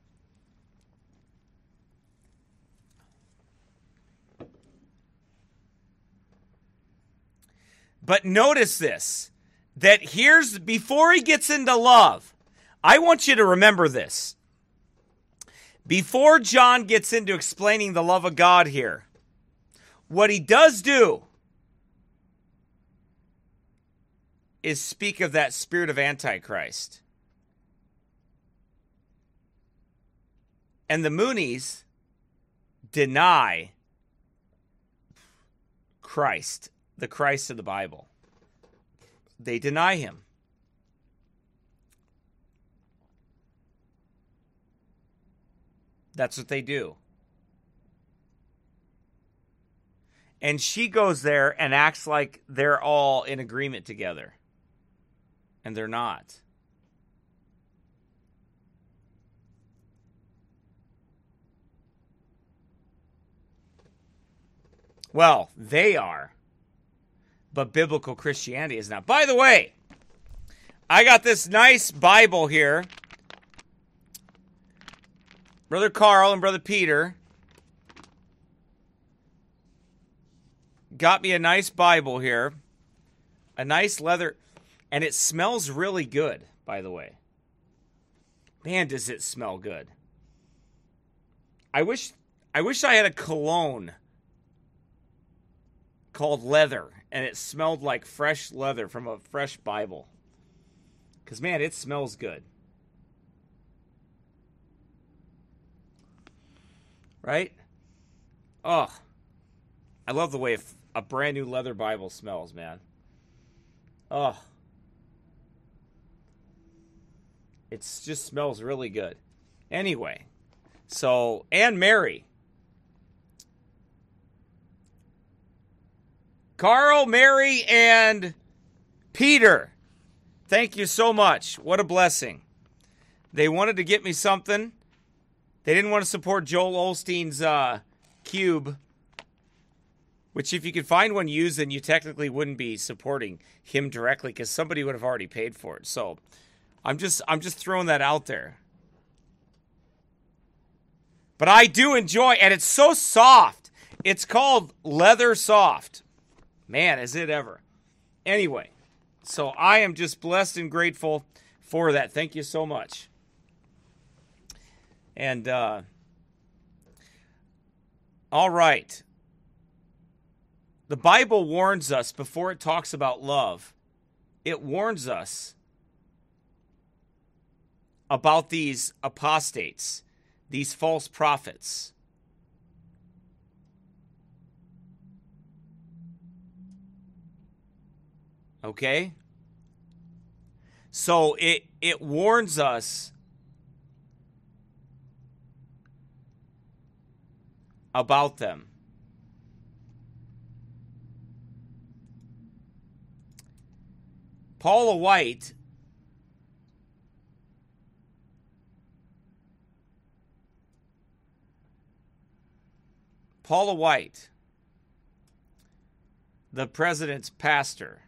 [SPEAKER 4] But notice this, that here's, before he gets into love, I want you to remember this. Before John gets into explaining the love of God here, what he does do is speak of that spirit of Antichrist. And the Moonies deny Christ, the Christ of the Bible. They deny him. That's what they do. And she goes there and acts like they're all in agreement together. And they're not. Well, they are. But biblical Christianity is not. By the way, I got this nice Bible here. Brother Carl and Brother Peter got me a nice Bible here. A nice leather. And it smells really good, by the way. Man, does it smell good. I wish I wish I had a cologne called Leather, and it smelled like fresh leather from a fresh Bible. Because, man, it smells good. Right? Oh, I love the way a brand new leather Bible smells, man. Oh. It just smells really good. Anyway, so, and Mary. Carl, Mary, and Peter, thank you so much. What a blessing. They wanted to get me something. They didn't want to support Joel Osteen's uh, cube, which if you could find one used, then you technically wouldn't be supporting him directly because somebody would have already paid for it. So I'm just I'm just throwing that out there. But I do enjoy, and it's so soft. It's called Leather Soft. Man, is it ever. Anyway, so I am just blessed and grateful for that. Thank you so much. And, uh, all right. The Bible warns us before it talks about love. It warns us about these apostates, these false prophets. Okay? So it it warns us about them. Paula White Paula White, the president's pastor,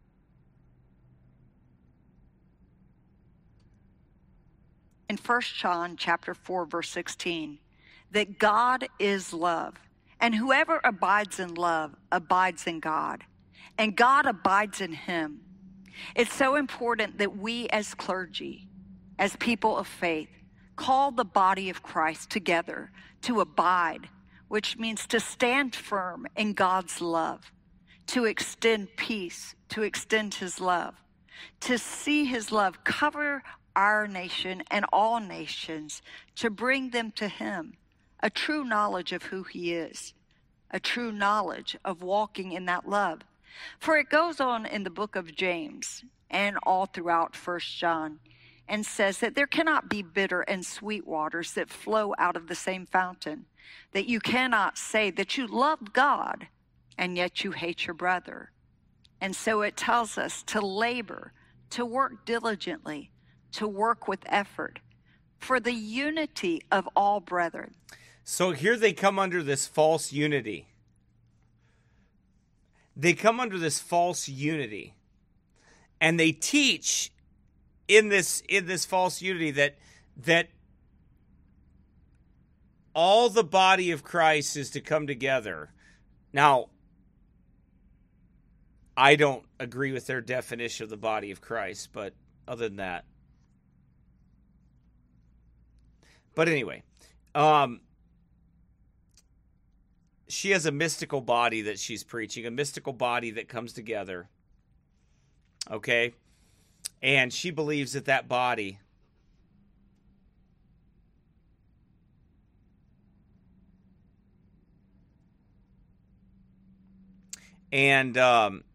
[SPEAKER 7] in First John chapter four, verse sixteen, that God is love, and whoever abides in love abides in God, and God abides in him. It's so important that we as clergy, as people of faith, call the body of Christ together to abide, which means to stand firm in God's love, to extend peace, to extend his love, to see his love cover our nation and all nations, to bring them to him, a true knowledge of who he is, a true knowledge of walking in that love. For it goes on in the book of James and all throughout First John and says that there cannot be bitter and sweet waters that flow out of the same fountain, that you cannot say that you love God and yet you hate your brother. And so it tells us to labor, to work diligently, to work with effort for the unity of all brethren.
[SPEAKER 4] So here they come under this false unity. They come under this false unity. And they teach in this in this false unity that that all the body of Christ is to come together. Now, I don't agree with their definition of the body of Christ, but other than that. But anyway, um, she has a mystical body that she's preaching, a mystical body that comes together. Okay? And she believes that that body and um,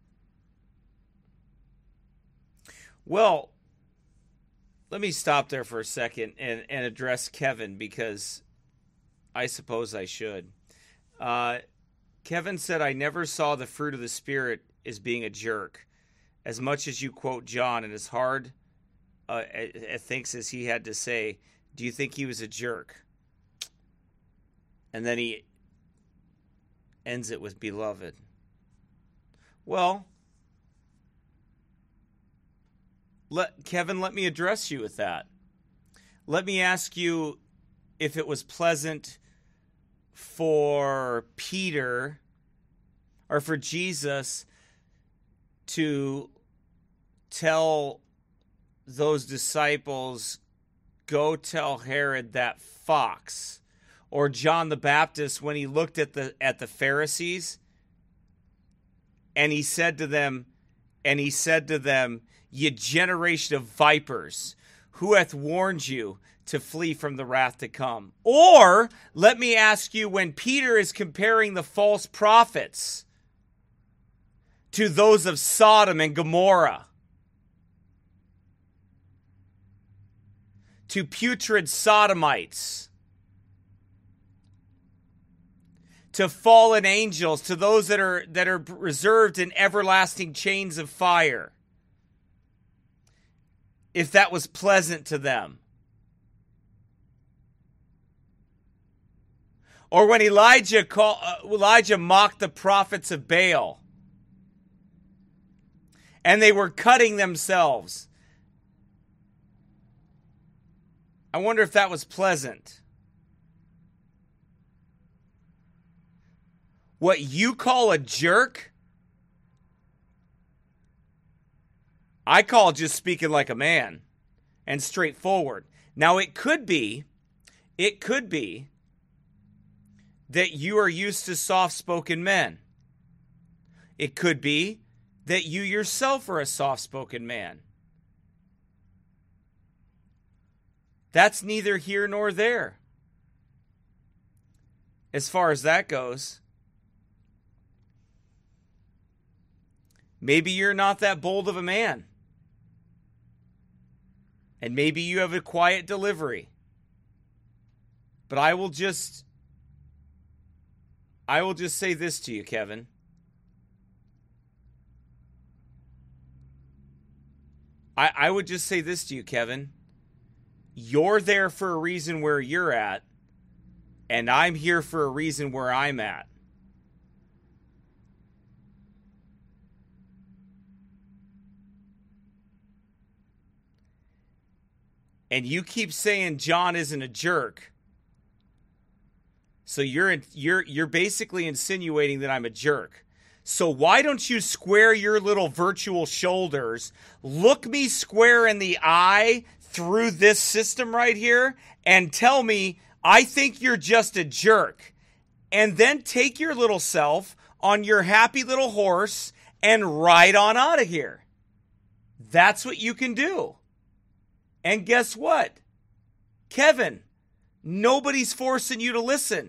[SPEAKER 4] well, let me stop there for a second and, and address Kevin, because I suppose I should. Uh, Kevin said, I never saw the fruit of the Spirit as being a jerk. As much as you quote John, and as hard uh, it thinks as he had to say, do you think he was a jerk? And then he ends it with beloved. Well, let Kevin, let me address you with that. Let me ask you if it was pleasant for Peter or for Jesus to tell those disciples, go tell Herod that fox, or John the Baptist when he looked at the at the Pharisees and he said to them, and he said to them, ye generation of vipers, who hath warned you to flee from the wrath to come? Or let me ask you, when Peter is comparing the false prophets to those of Sodom and Gomorrah, to putrid sodomites, to fallen angels, to those that are that are reserved in everlasting chains of fire, if that was pleasant to them. Or when Elijah call, uh, Elijah mocked the prophets of Baal, and they were cutting themselves. I wonder if that was pleasant. What you call a jerk, I call just speaking like a man and straightforward. Now, it could be, it could be that you are used to soft-spoken men. It could be that you yourself are a soft-spoken man. That's neither here nor there, as far as that goes. Maybe you're not that bold of a man. And maybe you have a quiet delivery. But I will just I will just say this to you, Kevin. I, I would just say this to you, Kevin. You're there for a reason where you're at, and I'm here for a reason where I'm at. And you keep saying John isn't a jerk. So you're you're you're basically insinuating that I'm a jerk. So why don't you square your little virtual shoulders, look me square in the eye through this system right here, and tell me I think you're just a jerk. And then take your little self on your happy little horse and ride on out of here. That's what you can do. And guess what? Kevin, nobody's forcing you to listen.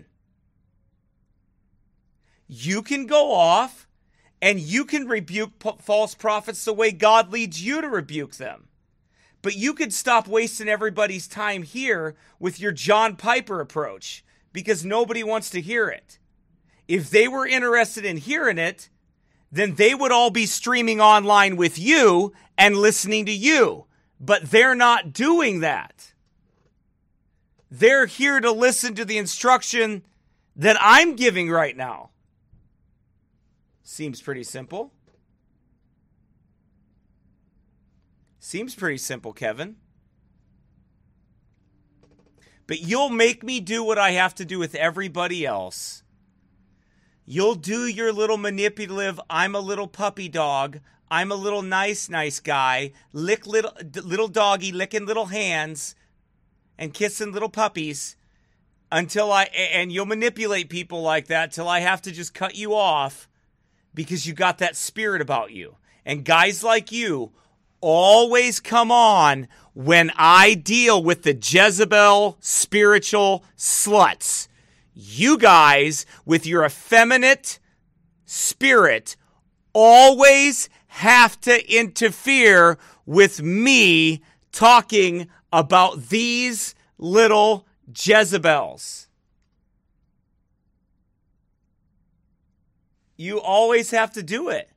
[SPEAKER 4] You can go off and you can rebuke p- false prophets the way God leads you to rebuke them. But you could stop wasting everybody's time here with your John Piper approach, because nobody wants to hear it. If they were interested in hearing it, then they would all be streaming online with you and listening to you. But they're not doing that. They're here to listen to the instruction that I'm giving right now. Seems pretty simple. Seems pretty simple, Kevin. But you'll make me do what I have to do with everybody else. You'll do your little manipulative, I'm a little puppy dog, I'm a little nice, nice guy, lick little, little doggy, licking little hands and kissing little puppies until I, and you'll manipulate people like that till I have to just cut you off because you got that spirit about you. And guys like you always come on when I deal with the Jezebel spiritual sluts. You guys with your effeminate spirit always have to interfere with me talking about these little Jezebels. You always have to do it.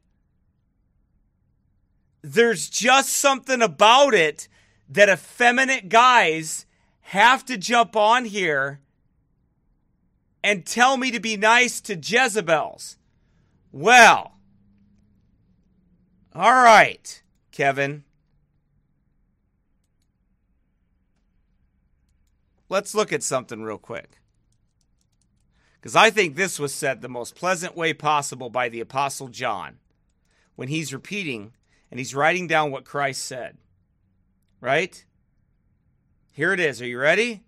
[SPEAKER 4] There's just something about it that effeminate guys have to jump on here and tell me to be nice to Jezebels. Well, all right, Kevin. Let's look at something real quick. Because I think this was said the most pleasant way possible by the Apostle John when he's repeating and he's writing down what Christ said. Right? Here it is. Are you ready?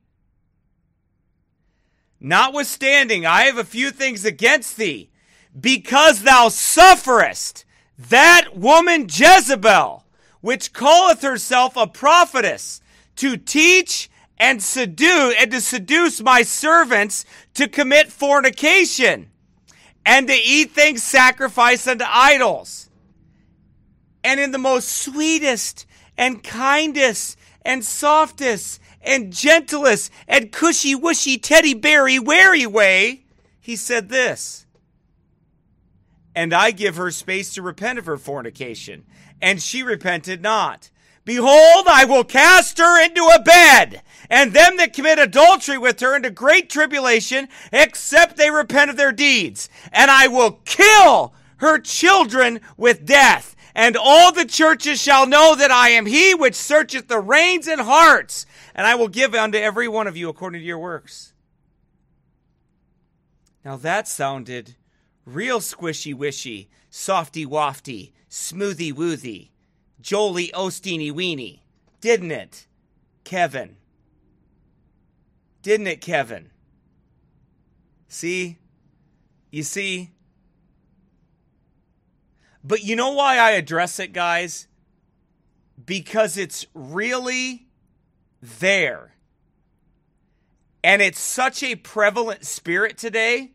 [SPEAKER 4] Notwithstanding, I have a few things against thee, because thou sufferest that woman Jezebel, which calleth herself a prophetess, to teach and seduce and to seduce my servants to commit fornication, and to eat things sacrificed unto idols. And in the most sweetest and kindest and softest and gentlest and cushy-wushy teddy beary wary way, He said this, and I give her space to repent of her fornication, and she repented not. Behold, I will cast her into a bed, and them that commit adultery with her into great tribulation, except they repent of their deeds. And I will kill her children with death. And all the churches shall know that I am he which searcheth the reins and hearts. And I will give unto every one of you according to your works. Now that sounded real squishy-wishy, softy-wafty, smoothy-woothie, Jolie Osteeny-weeny, didn't it, Kevin? Didn't it, Kevin? See? You see? But you know why I address it, guys? Because it's really there. And it's such a prevalent spirit today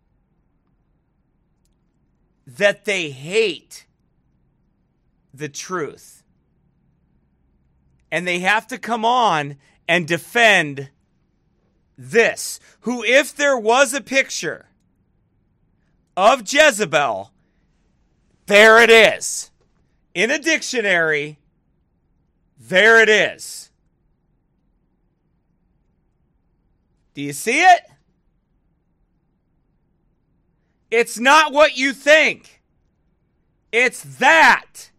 [SPEAKER 4] that they hate the truth. And they have to come on and defend this. Who, if there was a picture of Jezebel, there it is. In a dictionary, there it is. Do you see it? It's not what you think. It's that.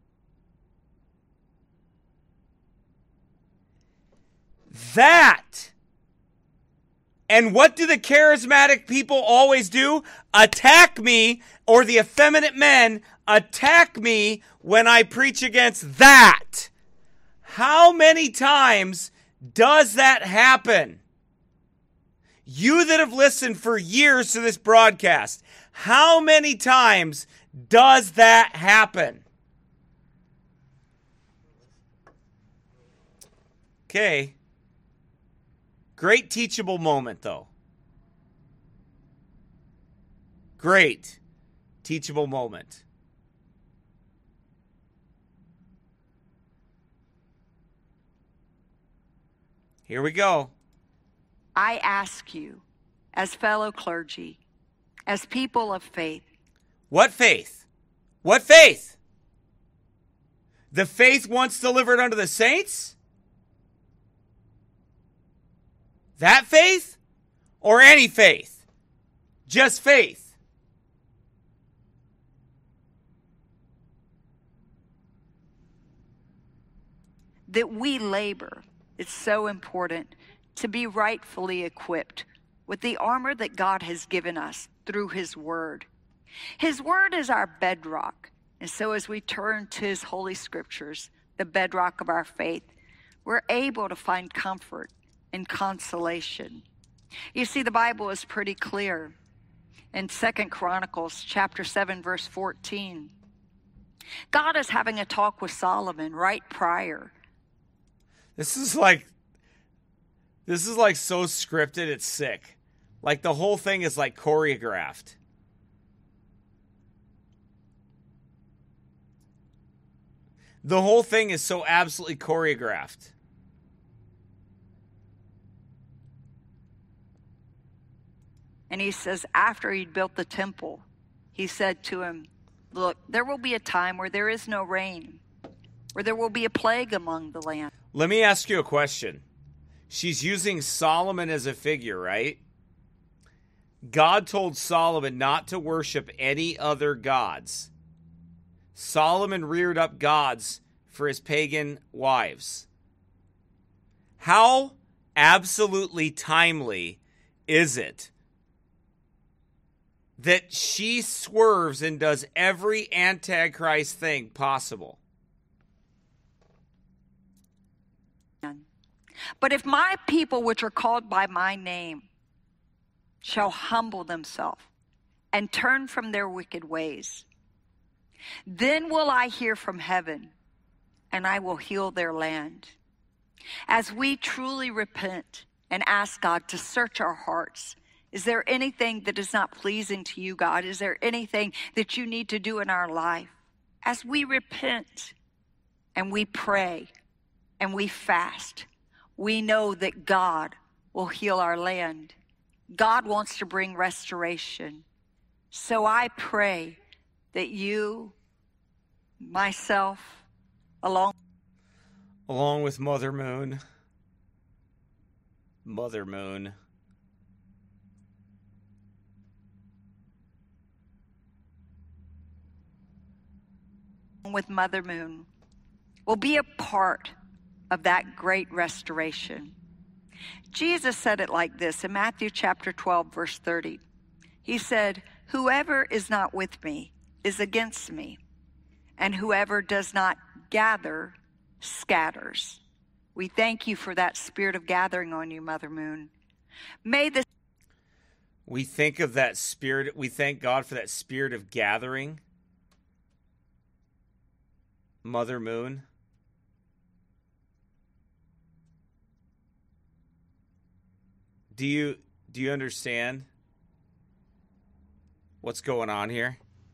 [SPEAKER 4] That. And what do the charismatic people always do? Attack me, or the effeminate men attack me when I preach against that. How many times does that happen? You that have listened for years to this broadcast, how many times does that happen? Okay. Great teachable moment, though. Great teachable moment. Here we go.
[SPEAKER 7] I ask you, as fellow clergy, as people of faith.
[SPEAKER 4] What faith? What faith? The faith once delivered unto the saints? That faith? Or any faith? Just faith?
[SPEAKER 7] That we labor. It's so important to be rightfully equipped with the armor that God has given us through His Word. His Word is our bedrock. And so as we turn to His Holy Scriptures, the bedrock of our faith, we're able to find comfort and consolation. You see, the Bible is pretty clear. In Second Chronicles chapter seven, verse fourteen, God is having a talk with Solomon right prior.
[SPEAKER 4] This is like, this is like so scripted, it's sick. Like the whole thing is like choreographed. The whole thing is so absolutely choreographed.
[SPEAKER 7] And he says, after he'd built the temple, he said to him, look, there will be a time where there is no rain, where there will be a plague among the land.
[SPEAKER 4] Let me ask you a question. She's using Solomon as a figure, right? God told Solomon not to worship any other gods. Solomon reared up gods for his pagan wives. How absolutely timely is it that she swerves and does every Antichrist thing possible?
[SPEAKER 7] But if my people, which are called by my name, shall humble themselves and turn from their wicked ways, then will I hear from heaven, and I will heal their land. As we truly repent and ask God to search our hearts, is there anything that is not pleasing to you, God? Is there anything that you need to do in our life? As we repent and we pray and we fast, we know that God will heal our land. God wants to bring restoration. So I pray that you, myself, along
[SPEAKER 4] along with Mother Moon, Mother Moon,
[SPEAKER 7] with Mother Moon, will be a part of that great restoration. Jesus said it like this in Matthew chapter twelve, verse thirty. He said, "Whoever is not with me is against me, and whoever does not gather scatters." We thank you for that spirit of gathering on you, Mother Moon. May the
[SPEAKER 4] We think of that spirit, we thank God for that spirit of gathering, Mother Moon. Do you do you understand what's going on here?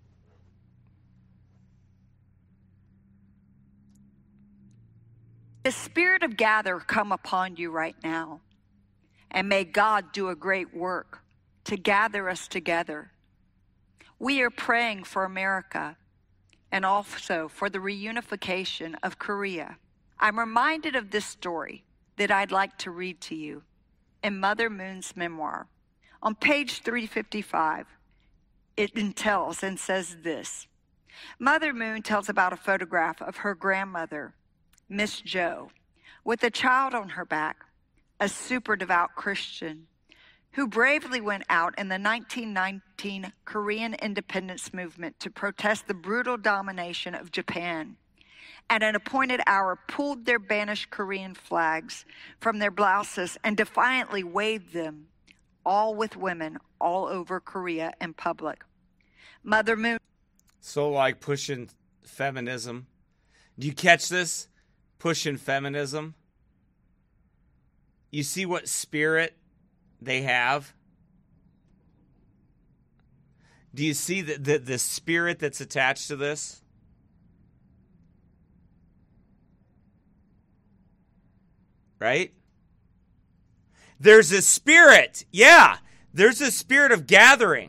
[SPEAKER 7] The spirit of gather come upon you right now. And may God do a great work to gather us together. We are praying for America and also for the reunification of Korea. I'm reminded of this story that I'd like to read to you in Mother Moon's memoir. On page three fifty-five, it tells and says this. Mother Moon tells about a photograph of her grandmother, Miss Jo, with a child on her back, a super devout Christian, who bravely went out in the nineteen nineteen Korean independence movement to protest the brutal domination of Japan. At an appointed hour, pulled their banished Korean flags from their blouses and defiantly waved them, all with women all over Korea in public. Mother Moon.
[SPEAKER 4] So like pushing feminism. Do you catch this? Pushing feminism. You see what spirit they have? Do you see the, the, the spirit that's attached to this? Right? There's a spirit. Yeah. There's a spirit of gathering.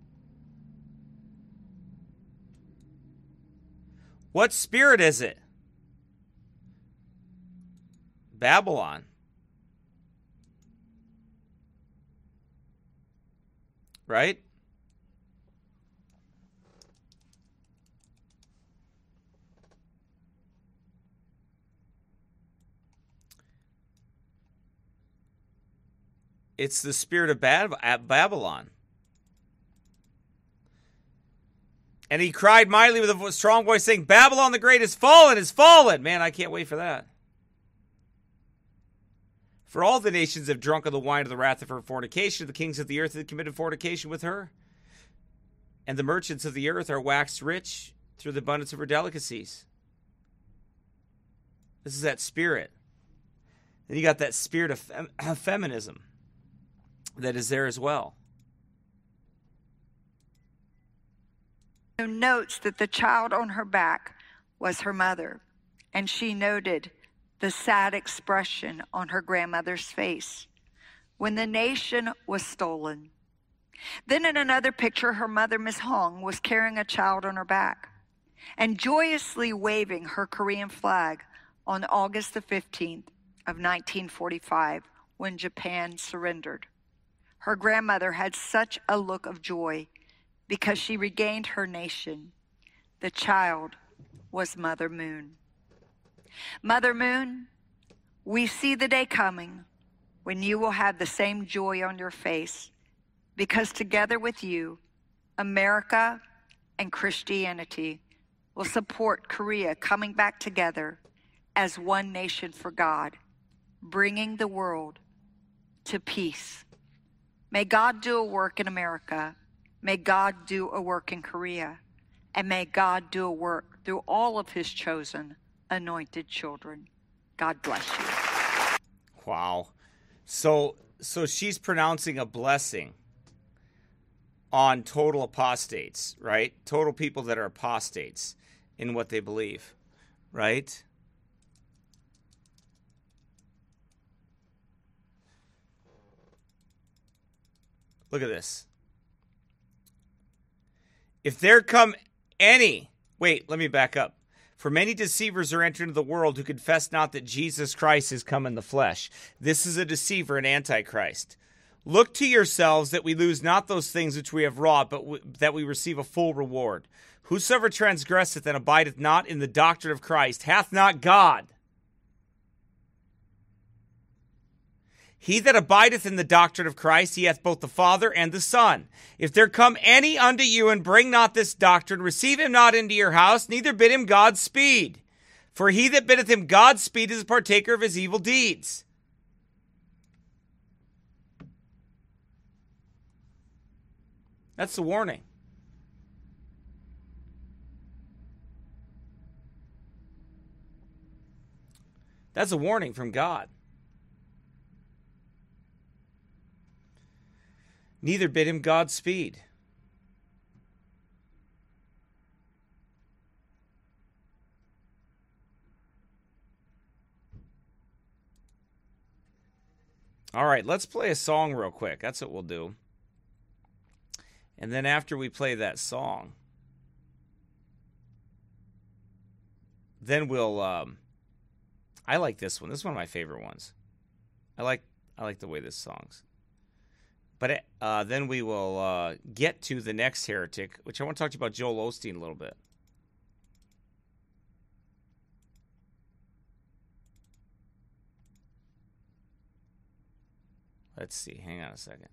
[SPEAKER 4] What spirit is it? Babylon. Right? It's the spirit of Babylon. And he cried mightily with a strong voice, saying, Babylon the Great is fallen, is fallen. Man, I can't wait for that. For all the nations have drunk of the wine of the wrath of her fornication. The kings of the earth have committed fornication with her. And the merchants of the earth are waxed rich through the abundance of her delicacies. This is that spirit. Then you got that spirit of fem- feminism that is there as well.
[SPEAKER 7] Notes that the child on her back was her mother, and she noted the sad expression on her grandmother's face when the nation was stolen. Then in another picture, her mother, Miss Hong, was carrying a child on her back and joyously waving her Korean flag on August the fifteenth of nineteen forty-five when Japan surrendered. Her grandmother had such a look of joy because she regained her nation. The child was Mother Moon. Mother Moon, we see the day coming when you will have the same joy on your face, because together with you, America and Christianity will support Korea coming back together as one nation for God, bringing the world to peace. May God do a work in America. May God do a work in Korea. And may God do a work through all of his chosen, anointed children. God bless you.
[SPEAKER 4] Wow. So, so she's pronouncing a blessing on total apostates, right? Total people that are apostates in what they believe, right? Look at this. If there come any, wait, let me back up. For many deceivers are entered into the world who confess not that Jesus Christ is come in the flesh. This is a deceiver and antichrist. Look to yourselves that we lose not those things which we have wrought, but w- that we receive a full reward. Whosoever transgresseth and abideth not in the doctrine of Christ hath not God. He that abideth in the doctrine of Christ, he hath both the Father and the Son. If there come any unto you and bring not this doctrine, receive him not into your house, neither bid him Godspeed. For he that biddeth him Godspeed is a partaker of his evil deeds. That's the warning. That's a warning from God. Neither bid him Godspeed. All right, let's play a song real quick. That's what we'll do. And then after we play that song, then we'll, um, I like this one. This is one of my favorite ones. I like, I like the way this song's. But uh, then we will uh, get to the next heretic, which I want to talk to you about Joel Osteen a little bit. Let's see. Hang on a second.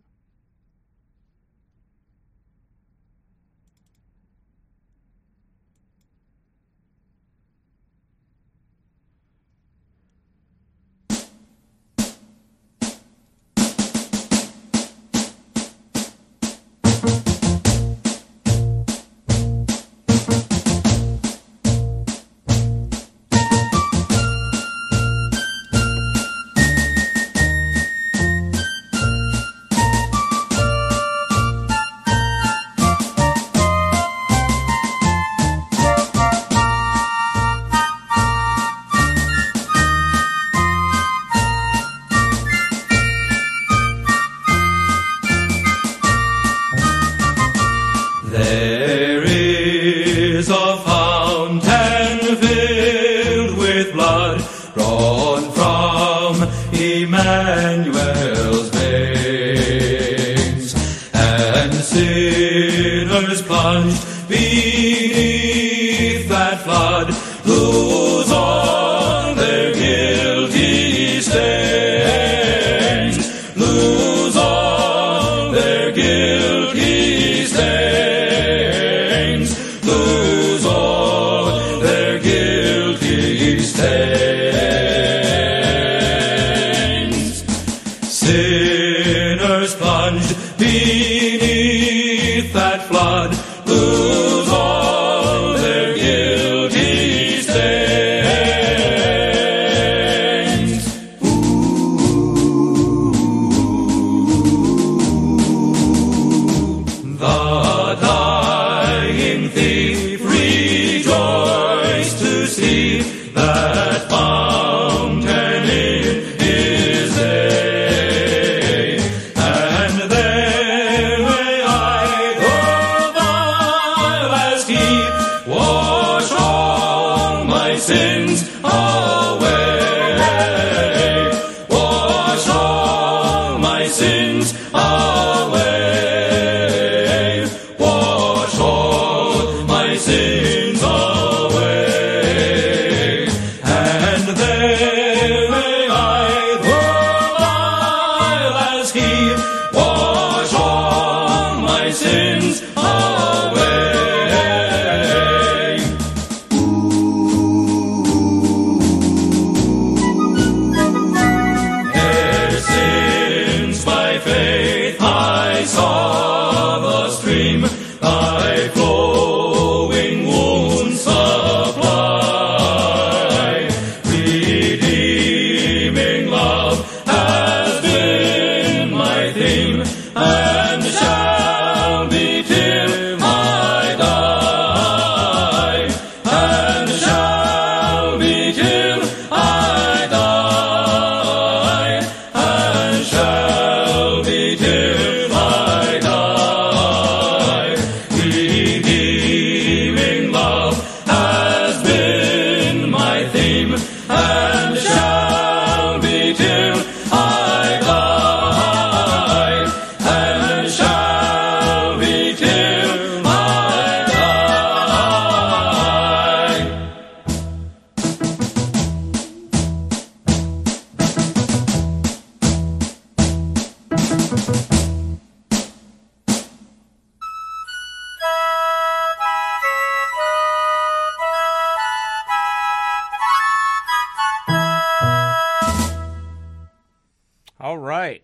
[SPEAKER 4] All right.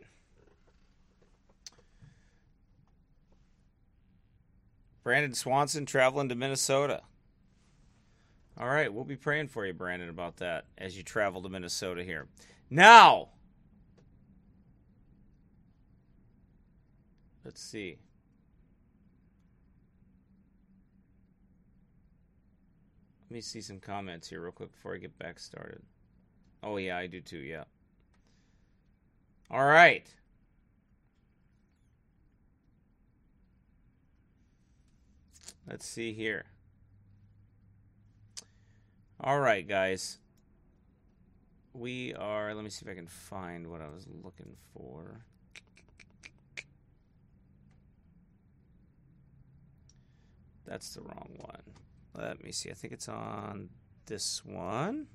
[SPEAKER 4] Brandon Swanson traveling to Minnesota. All right, we'll be praying for you, Brandon, about that as you travel to Minnesota here. Now, let's see. Let me see some comments here real quick before I get back started. Oh, yeah, I do too, yeah. All right. Let's see here. All right, guys. We are, let me see if I can find what I was looking for. That's the wrong one. Let me see. I think it's on this one.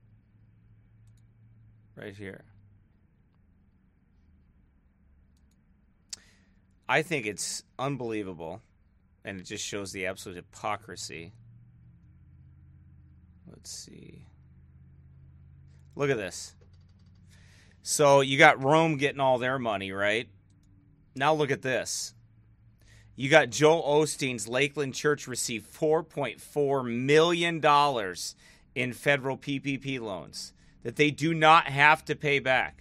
[SPEAKER 4] Right here. I think it's unbelievable. And it just shows the absolute hypocrisy. Let's see. Look at this. So you got Rome getting all their money, right? Now look at this. You got Joel Osteen's Lakeland Church received four point four million dollars in federal P P P loans that they do not have to pay back.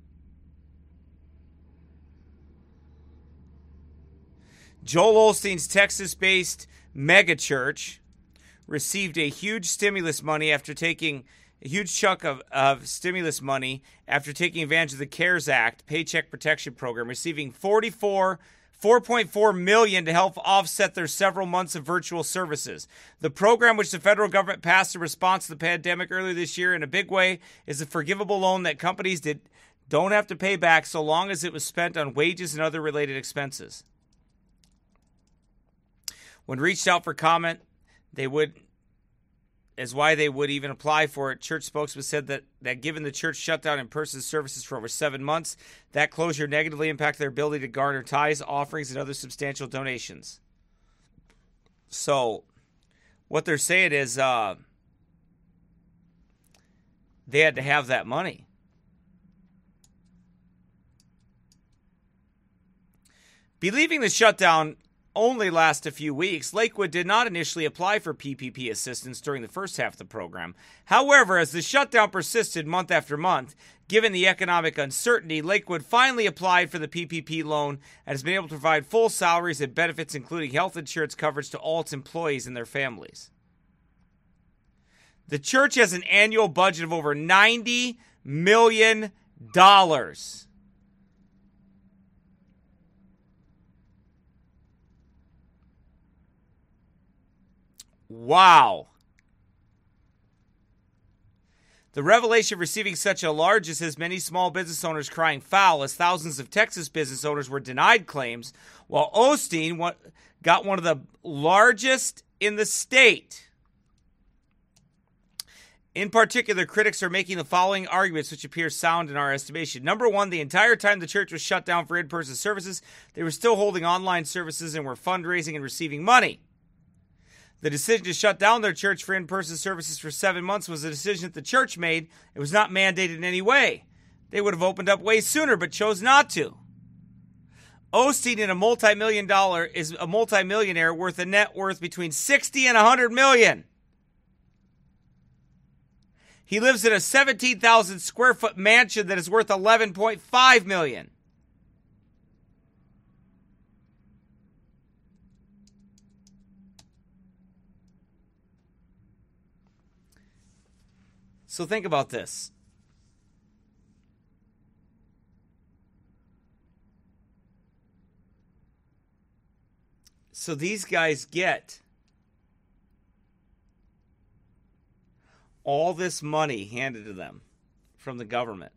[SPEAKER 4] Joel Osteen's Texas-based megachurch received a huge stimulus money after taking a huge chunk of, of stimulus money after taking advantage of the CARES Act Paycheck Protection Program, receiving forty-four, four point four million dollars to help offset their several months of virtual services. The program, which the federal government passed in response to the pandemic earlier this year in a big way, is a forgivable loan that companies did don't have to pay back so long as it was spent on wages and other related expenses. When reached out for comment, they would, as why they would even apply for it, church spokesman said that, that given the church shut down in-person services for over seven months, that closure negatively impacted their ability to garner tithes, offerings, and other substantial donations. So, what they're saying is uh, they had to have that money. Believing the shutdown only last a few weeks, Lakewood did not initially apply for P P P assistance during the first half of the program. However, as the shutdown persisted month after month, given the economic uncertainty, Lakewood finally applied for the P P P loan and has been able to provide full salaries and benefits, including health insurance coverage to all its employees and their families. The church has an annual budget of over ninety million dollars. Wow. The revelation of receiving such a largesse has many small business owners crying foul, as thousands of Texas business owners were denied claims, while Osteen got one of the largest in the state. In particular, critics are making the following arguments, which appear sound in our estimation. Number one, the entire time the church was shut down for in-person services, they were still holding online services and were fundraising and receiving money. The decision to shut down their church for in-person services for seven months was a decision that the church made. It was not mandated in any way. They would have opened up way sooner, but chose not to. Osteen in a multi-million dollar is a multi-millionaire worth a net worth between sixty and one hundred million. He lives in a seventeen thousand square foot mansion that is worth eleven point five million. So think about this. So these guys get all this money handed to them from the government.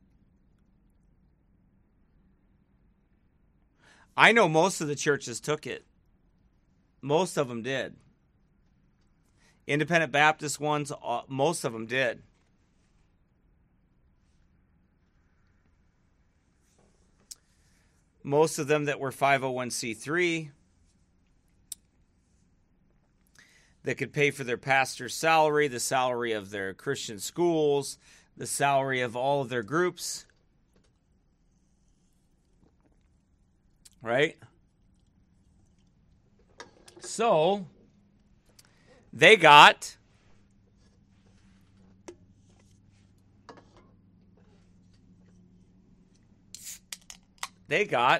[SPEAKER 4] I know most of the churches took it. Most of them did. Independent Baptist ones, most of them did. Most of them that were five oh one c three, that could pay for their pastor's salary, the salary of their Christian schools, the salary of all of their groups. Right? So, they got they got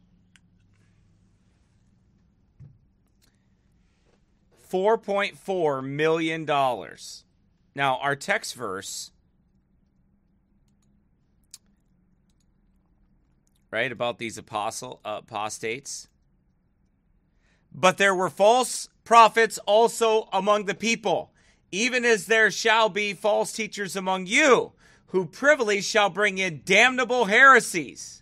[SPEAKER 4] four point four million dollars. Now, our text verse, right, about these apostle uh, apostates. But there were false prophets also among the people, even as there shall be false teachers among you, who privily shall bring in damnable heresies,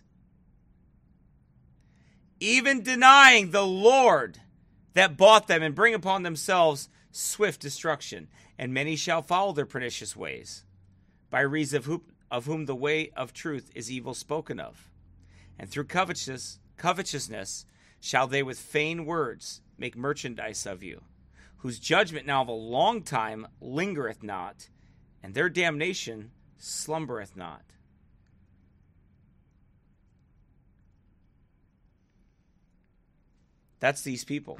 [SPEAKER 4] even denying the Lord that bought them, and bring upon themselves swift destruction. And many shall follow their pernicious ways, by reason of, who, of whom the way of truth is evil spoken of. And through covetousness, covetousness shall they with vain words make merchandise of you, whose judgment now of a long time lingereth not, and their damnation slumbereth not. That's these people.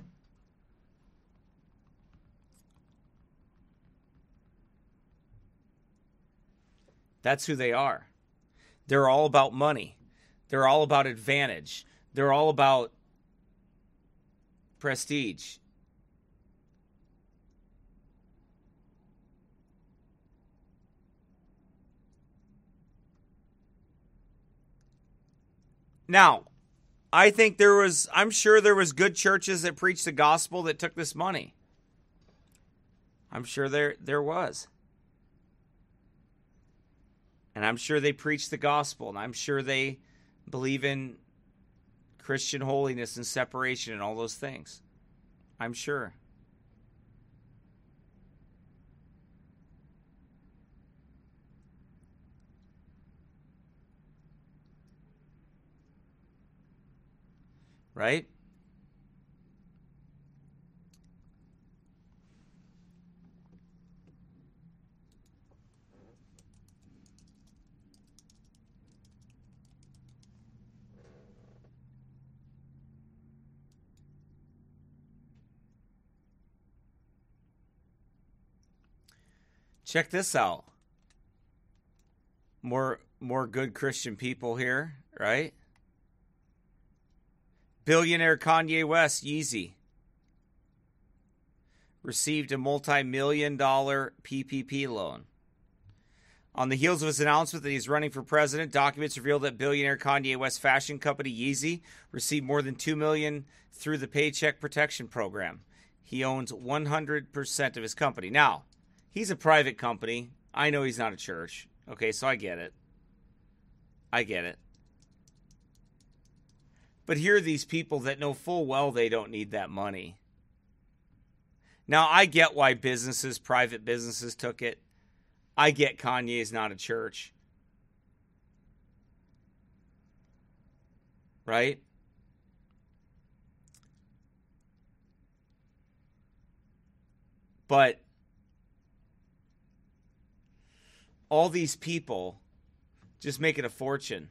[SPEAKER 4] That's who they are. They're all about money. They're all about advantage. They're all about prestige. Now, I think there was, I'm sure there was good churches that preached the gospel that took this money. I'm sure there, there was. And I'm sure they preach the gospel, and I'm sure they believe in Christian holiness and separation and all those things. I'm sure. Right? Check this out. More more good Christian people here, right? Billionaire Kanye West, Yeezy, received a multi-million dollar P P P loan. On the heels of his announcement that he's running for president, documents reveal that billionaire Kanye West fashion company Yeezy received more than two million dollars through the Paycheck Protection Program. He owns one hundred percent of his company. Now, he's a private company. I know he's not a church. Okay, so I get it. I get it. But here are these people that know full well they don't need that money. Now, I get why businesses, private businesses took it. I get Kanye's not a church. Right? But all these people just making a fortune.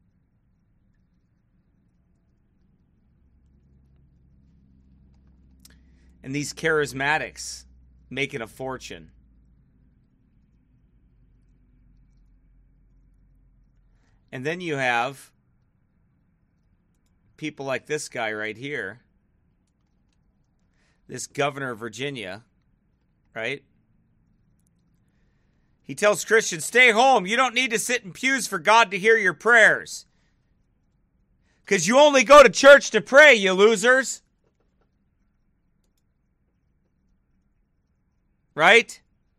[SPEAKER 4] And these charismatics making a fortune. And then you have people like this guy right here. This governor of Virginia, right? He tells Christians, stay home. You don't need to sit in pews for God to hear your prayers. Because you only go to church to pray, you losers. Right?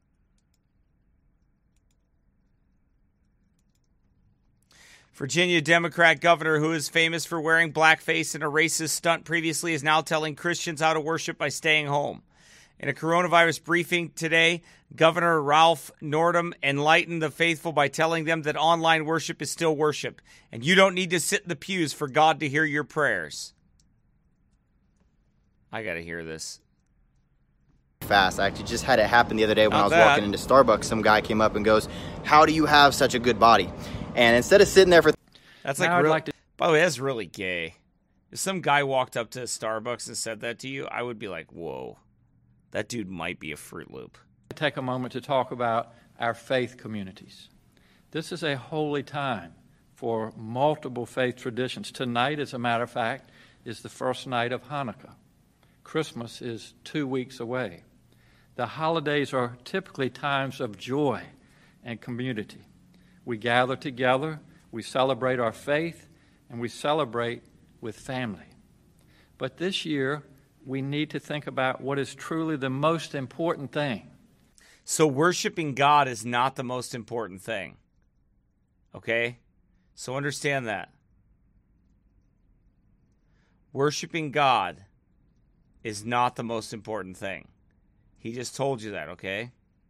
[SPEAKER 4] Virginia Democrat governor, who is famous for wearing blackface in a racist stunt previously, is now telling Christians how to worship by staying home. In a coronavirus briefing today, Governor Ralph Northam enlightened the faithful by telling them that online worship is still worship, and you don't need to sit in the pews for God to hear your prayers. I got to hear this.
[SPEAKER 8] Fast. I actually just had it happen the other day when
[SPEAKER 4] Not
[SPEAKER 8] I was
[SPEAKER 4] bad.
[SPEAKER 8] walking into Starbucks. Some guy came up and goes, how do you have such a good body? And instead of sitting there for...
[SPEAKER 4] That's like,
[SPEAKER 9] Now I'd
[SPEAKER 4] real,
[SPEAKER 9] like to-
[SPEAKER 4] by the way, that's really gay. If some guy walked up to Starbucks and said that to you, I would be like, whoa, that dude might be a Fruit Loop.
[SPEAKER 9] Take a moment to talk about our faith communities. This is a holy time for multiple faith traditions. Tonight, as a matter of fact, is the first night of Hanukkah. Christmas is two weeks away. The holidays are typically times of joy and community. We gather together, we celebrate our faith, and we celebrate with family. But this year, we need to think about what is truly the most important thing.
[SPEAKER 4] So worshiping God is not the most important thing. Okay? So understand that. Worshiping God is not the most important thing. He just told you that, okay?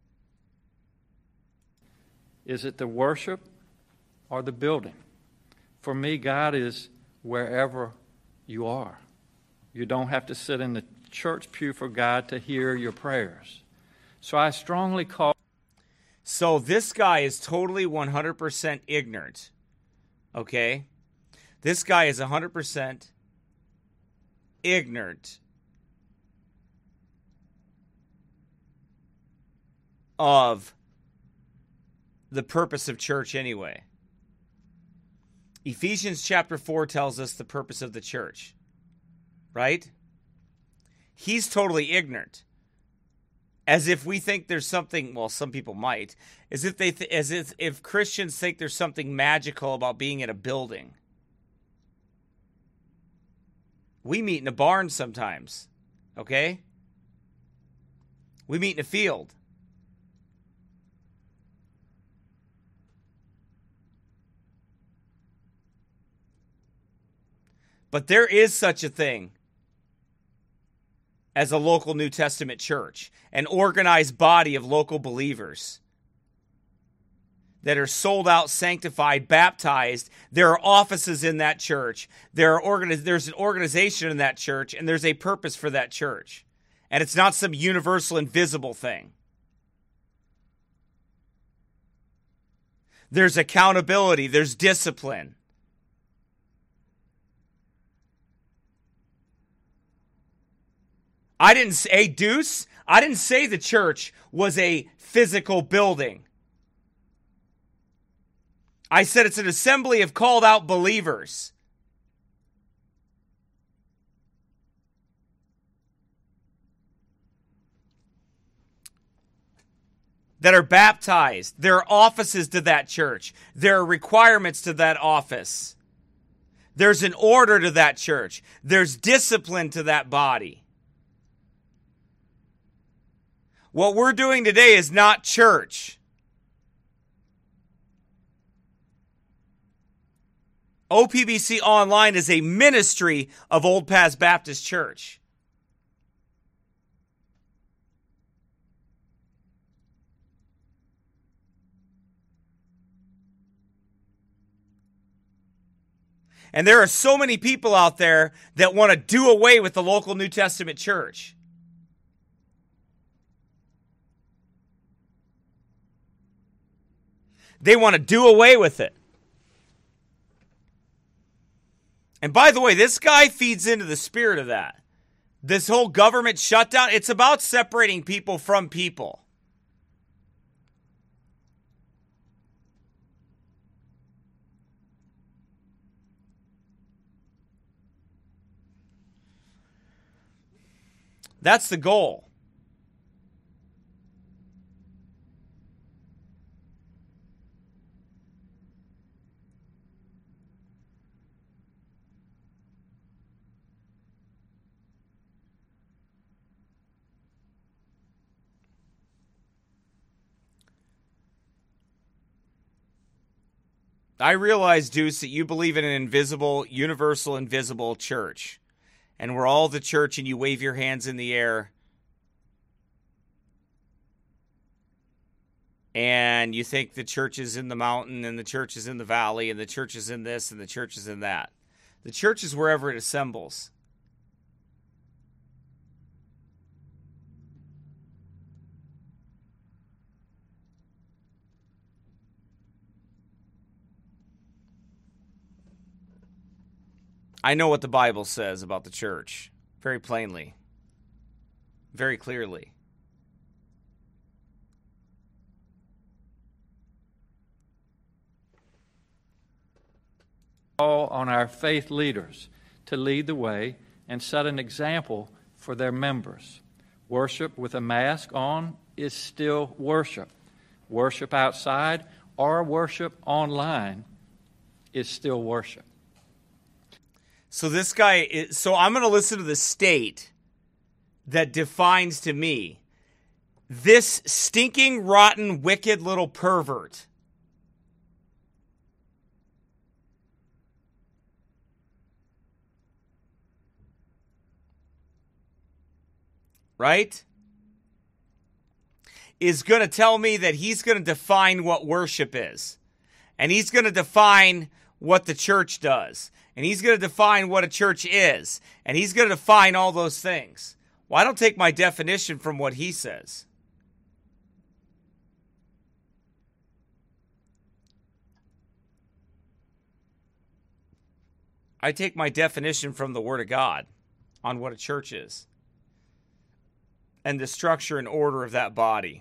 [SPEAKER 9] Is it the worship or the building? For me, God is wherever you are. You don't have to sit in the church pew for God to hear your prayers. So I strongly call...
[SPEAKER 4] So this guy is totally one hundred percent ignorant, okay? This guy is one hundred percent ignorant of the purpose of church anyway. Ephesians chapter four tells us the purpose of the church, right? He's totally ignorant. As if we think there's something, well, some people might, as if they, th- as if, if Christians think there's something magical about being in a building. We meet in a barn sometimes, okay? We meet in a field. But there is such a thing as a local New Testament church, an organized body of local believers that are sold out, sanctified, baptized. There are offices in that church. There are organiz- There's an organization in that church, and there's a purpose for that church. And it's not some universal, invisible thing. There's accountability. There's discipline. I didn't say, hey, Deuce, I didn't say the church was a physical building. I said it's an assembly of called out believers. That are baptized. There are offices to that church. There are requirements to that office. There's an order to that church. There's discipline to that body. What we're doing today is not church. O P B C Online is a ministry of Old Paths Baptist Church. And there are so many people out there that want to do away with the local New Testament church. They want to do away with it. And by the way, this guy feeds into the spirit of that. This whole government shutdown, it's about separating people from people. That's the goal. I realize, Deuce, that you believe in an invisible, universal, invisible church. And we're all the church and you wave your hands in the air. And you think the church is in the mountain and the church is in the valley and the church is in this and the church is in that. The church is wherever it assembles. I know what the Bible says about the church very plainly, very clearly.
[SPEAKER 9] Call on our faith leaders to lead the way and set an example for their members. Worship with a mask on is still worship. Worship outside or worship online is still worship.
[SPEAKER 4] So this guy is, so I'm going to listen to the state that defines to me this stinking, rotten, wicked little pervert. Right? Is going to tell me that he's going to define what worship is. And he's going to define what the church does. And he's going to define what a church is. And he's going to define all those things. Well, I don't take my definition from what he says. I take my definition from the Word of God on what a church is. And the structure and order of that body.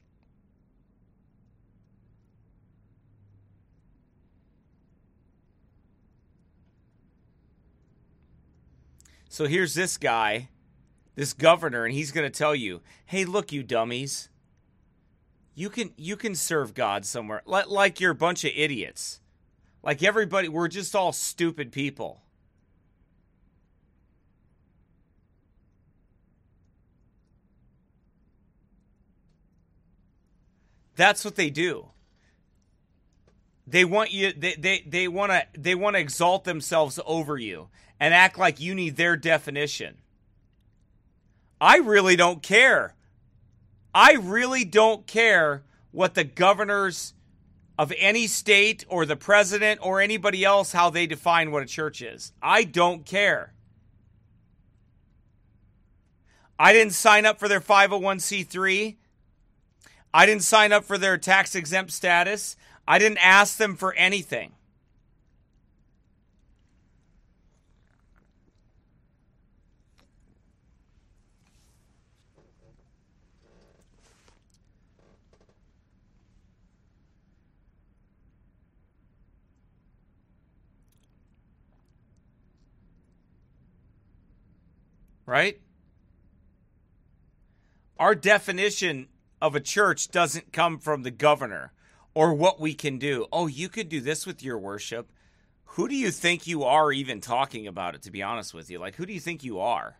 [SPEAKER 4] So here's this guy, this governor, and he's going to tell you, hey, look, you dummies. You can you can serve God somewhere. Like you're a bunch of idiots. Like everybody, we're just all stupid people. That's what they do. They want you they they, they want to they want to exalt themselves over you and act like you need their definition. I really don't care. I really don't care what the governors of any state or the president or anybody else how they define what a church is. I don't care. I didn't sign up for their five oh one c three. I didn't sign up for their tax-exempt status. I didn't ask them for anything. Right? Our definition of a church doesn't come from the governor or what we can do. Oh, you could do this with your worship. Who do you think you are even talking about it, to be honest with you? Like, who do you think you are?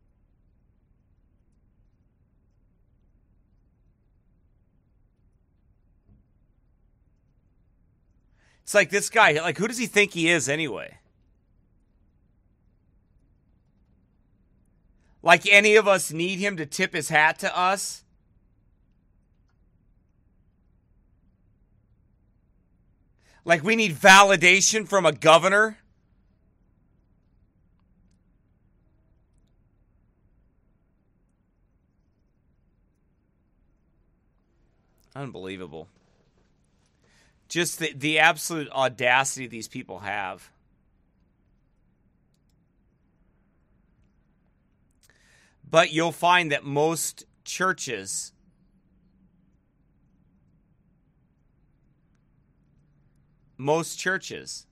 [SPEAKER 4] It's like this guy, like, who does he think he is anyway? Like any of us need him to tip his hat to us? Like we need validation from a governor? Unbelievable. Just the, the absolute audacity these people have. But you'll find that most churches Most churches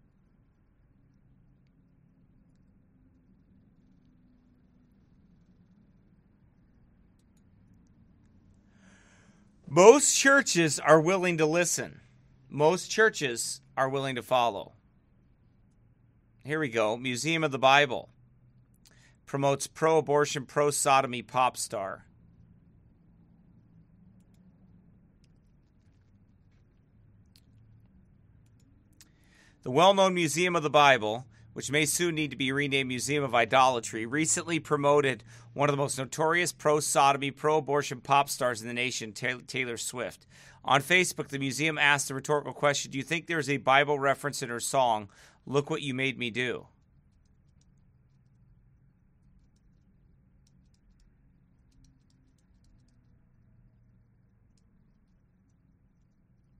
[SPEAKER 4] Most churches are willing to listen. Most churches are willing to follow. Here we go. Museum of the Bible promotes pro-abortion, pro-sodomy pop star. The well-known Museum of the Bible, which may soon need to be renamed Museum of Idolatry, recently promoted one of the most notorious pro-sodomy, pro-abortion pop stars in the nation, Taylor Swift. On Facebook, the museum asked the rhetorical question, do you think there's a Bible reference in her song, Look What You Made Me Do?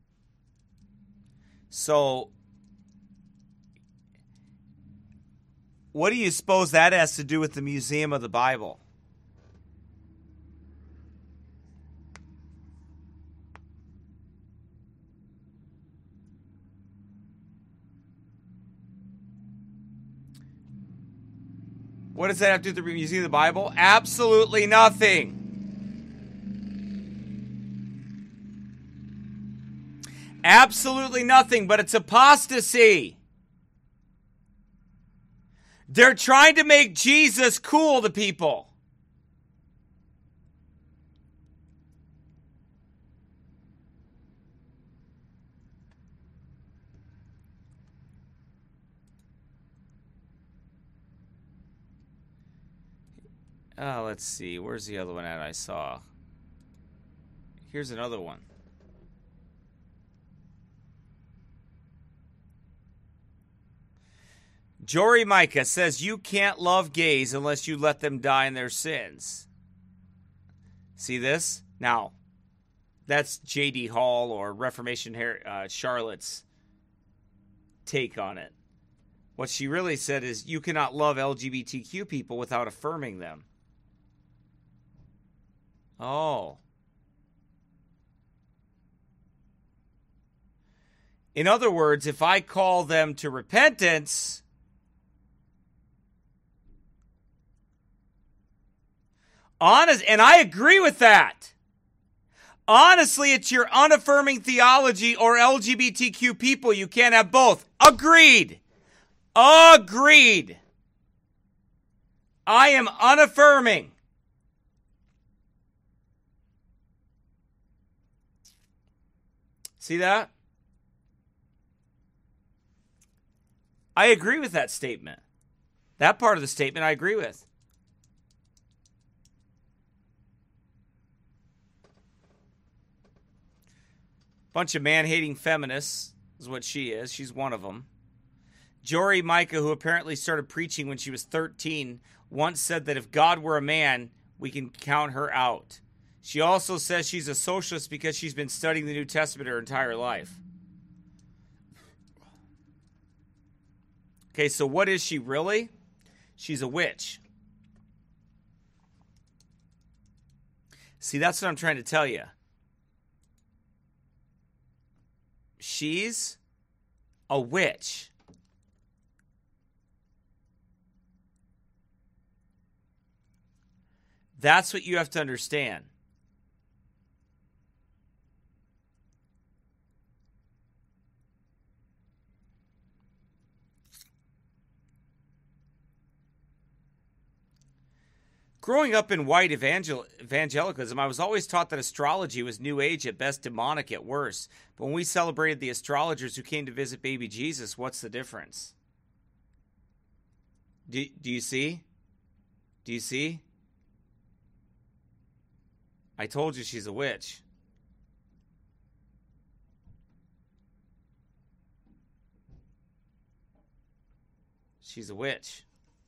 [SPEAKER 4] So What do you suppose that has to do with the Museum of the Bible? What does that have to do with the Museum of the Bible? Absolutely nothing. Absolutely nothing, but it's apostasy. They're trying to make Jesus cool to people. Oh, let's see. Where's the other one at I saw? Here's another one. Jory Micah says you can't love gays unless you let them die in their sins. See this? Now, that's J D Hall or Reformation uh, Charlotte's take on it. What she really said is you cannot love L G B T Q people without affirming them. Oh. In other words, if I call them to repentance, honest, and I agree with that. Honestly, it's your unaffirming theology or L G B T Q people. You can't have both. Agreed. Agreed. I am unaffirming. See that? I agree with that statement. That part of the statement I agree with. Bunch of man-hating feminists is what she is. She's one of them. Jory Micah, who apparently started preaching when she was thirteen, once said that if God were a man, we can count her out. She also says she's a socialist because she's been studying the New Testament her entire life. Okay, so what is she really? She's a witch. See, that's what I'm trying to tell you. She's a witch. That's what you have to understand. Growing up in white evangel- evangelicalism, I was always taught that astrology was New Age at best, demonic at worst. But when we celebrated the astrologers who came to visit baby Jesus, what's the difference? Do, do you see? Do you see? I told you she's a witch. She's a witch.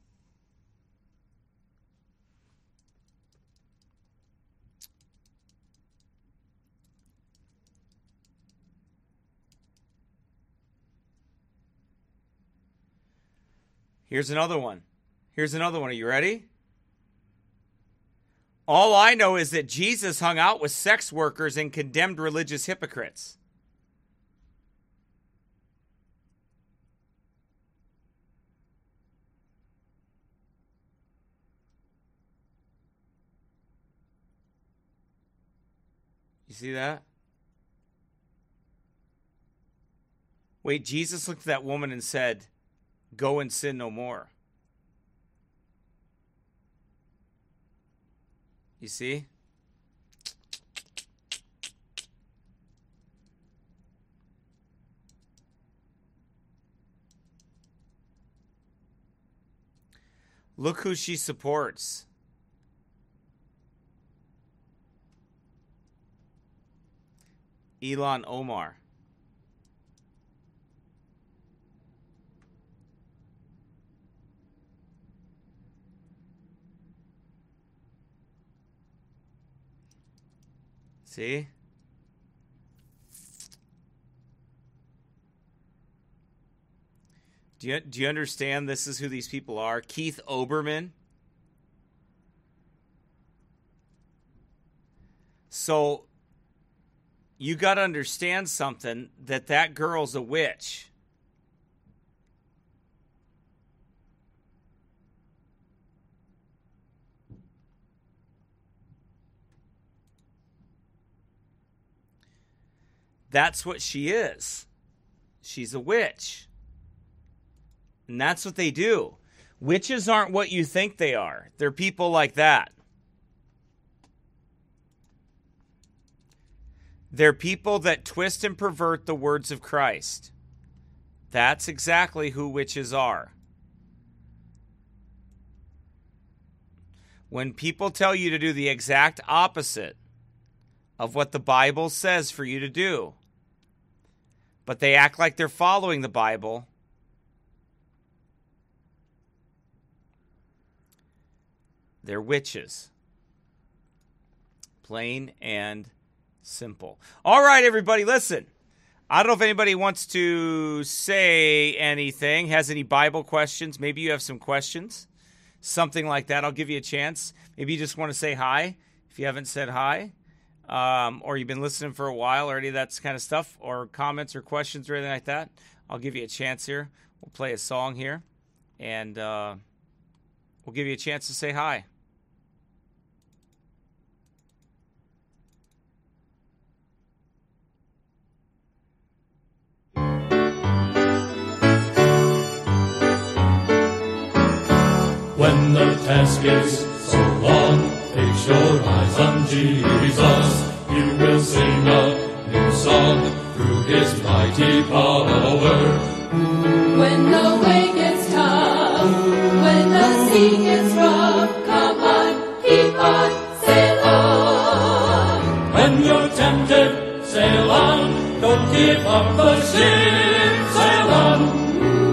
[SPEAKER 4] Here's another one. Here's another one. Are you ready? All I know is that Jesus hung out with sex workers and condemned religious hypocrites. You see that? Wait, Jesus looked at that woman and said, "Go and sin no more." You see? Look who she supports. Ilhan Omar. See? Do you, do you understand this is who these people are? Keith Olbermann. So you got to understand something, that that girl's a witch. That's what she is. She's a witch. And that's what they do. Witches aren't what you think they are. They're people like that. They're people that twist and pervert the words of Christ. That's exactly who witches are. When people tell you to do the exact opposite of what the Bible says for you to do, but they act like they're following the Bible, they're witches. Plain and simple. All right, everybody, listen. I don't know if anybody wants to say anything, has any Bible questions. Maybe you have some questions, something like that. I'll give you a chance. Maybe you just want to say hi if you haven't said hi, um, or you've been listening for a while, or any of that kind of stuff, or comments or questions or anything like that. I'll give you a chance here. We'll play a song here, and uh, we'll give you a chance to say hi.
[SPEAKER 10] When the task is so long, fix your eyes on Jesus. You will sing a new song through His mighty power.
[SPEAKER 11] When the way gets tough, when the sea gets rough, come on, keep on, sail on.
[SPEAKER 10] When you're tempted, sail on. Don't give up the ship, sail on.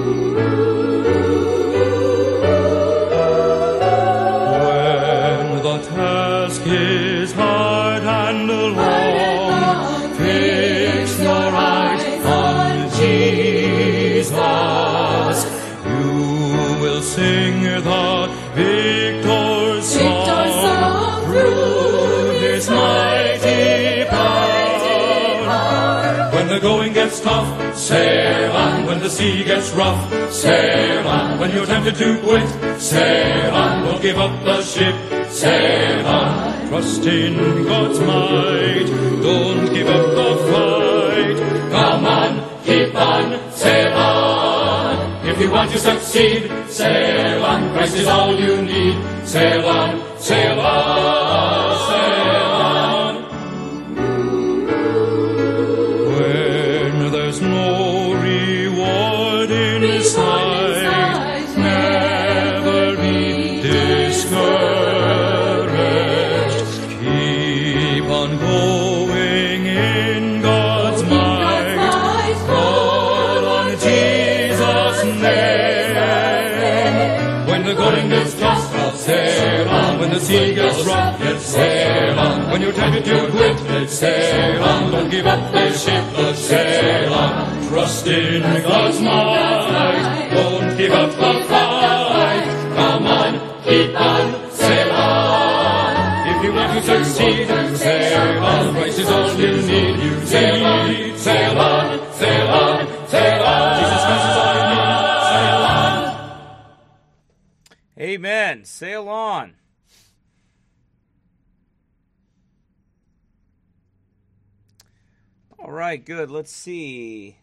[SPEAKER 12] His hard and long, fix your eyes on Jesus. You will sing the victor's song through His mighty power.
[SPEAKER 10] When the going gets tough, sail on. When the sea gets rough, sail on. When you're tempted to quit, sail on. Don't give up the ship, sail on.
[SPEAKER 12] Trust in God's might, don't give up the fight.
[SPEAKER 10] Come on, keep on, sail on. If you want to succeed, sail on. Christ is all you need. Sail on, sail on, sail on.
[SPEAKER 12] When there's no reward in sight, never be discouraged. Going in God's might, call on Jesus' name.
[SPEAKER 10] When the going gets tough, sail on. When the sea gets rough, sail on. When you're tempted to quit, sail on. Don't give up the ship, sail on.
[SPEAKER 12] Trust in God's might,
[SPEAKER 10] don't give up the fight. Come on, keep on, sail on. If you want to succeed, sail on. Christ is all you need. You sail on, sail on, sail on, sail on. Jesus Christ is all you need. Sail on.
[SPEAKER 4] Amen. Sail on. All right, good. Let's see.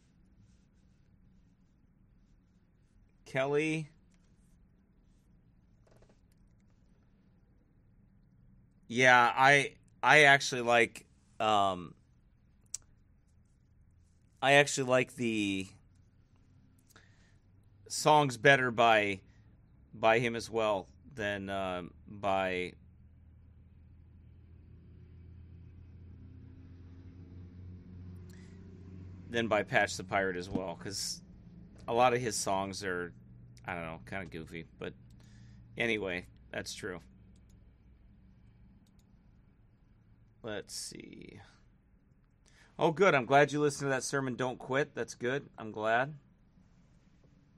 [SPEAKER 4] Kelly. Yeah, I I actually like um I actually like the songs better by by him as well than uh, by than by Patch the Pirate as well, because a lot of his songs are, I don't know, kind of goofy, but anyway, that's true. Let's see. Oh, good. I'm glad you listened to that sermon, Don't Quit. That's good. I'm glad.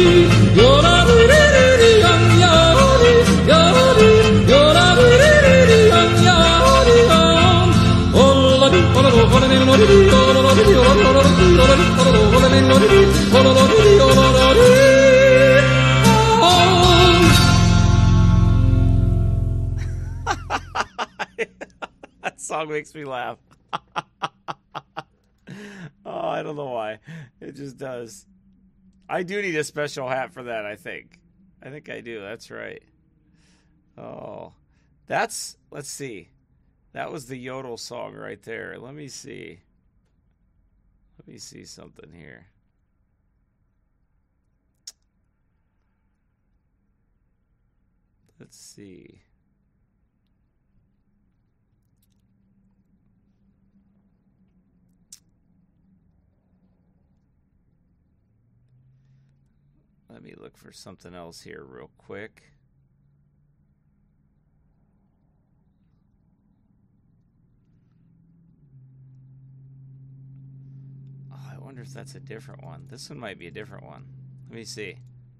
[SPEAKER 4] That song makes me laugh. Oh, I don't know why. It just does. I do need a special hat for that, I think. I think I do. That's right. Oh, that's, let's see. That was the Yodel song right there. Let me see. Let me see something here. Let's see. Let me look for something else here real quick. Oh, I wonder if that's a different one. This one might be a different one. Let me see.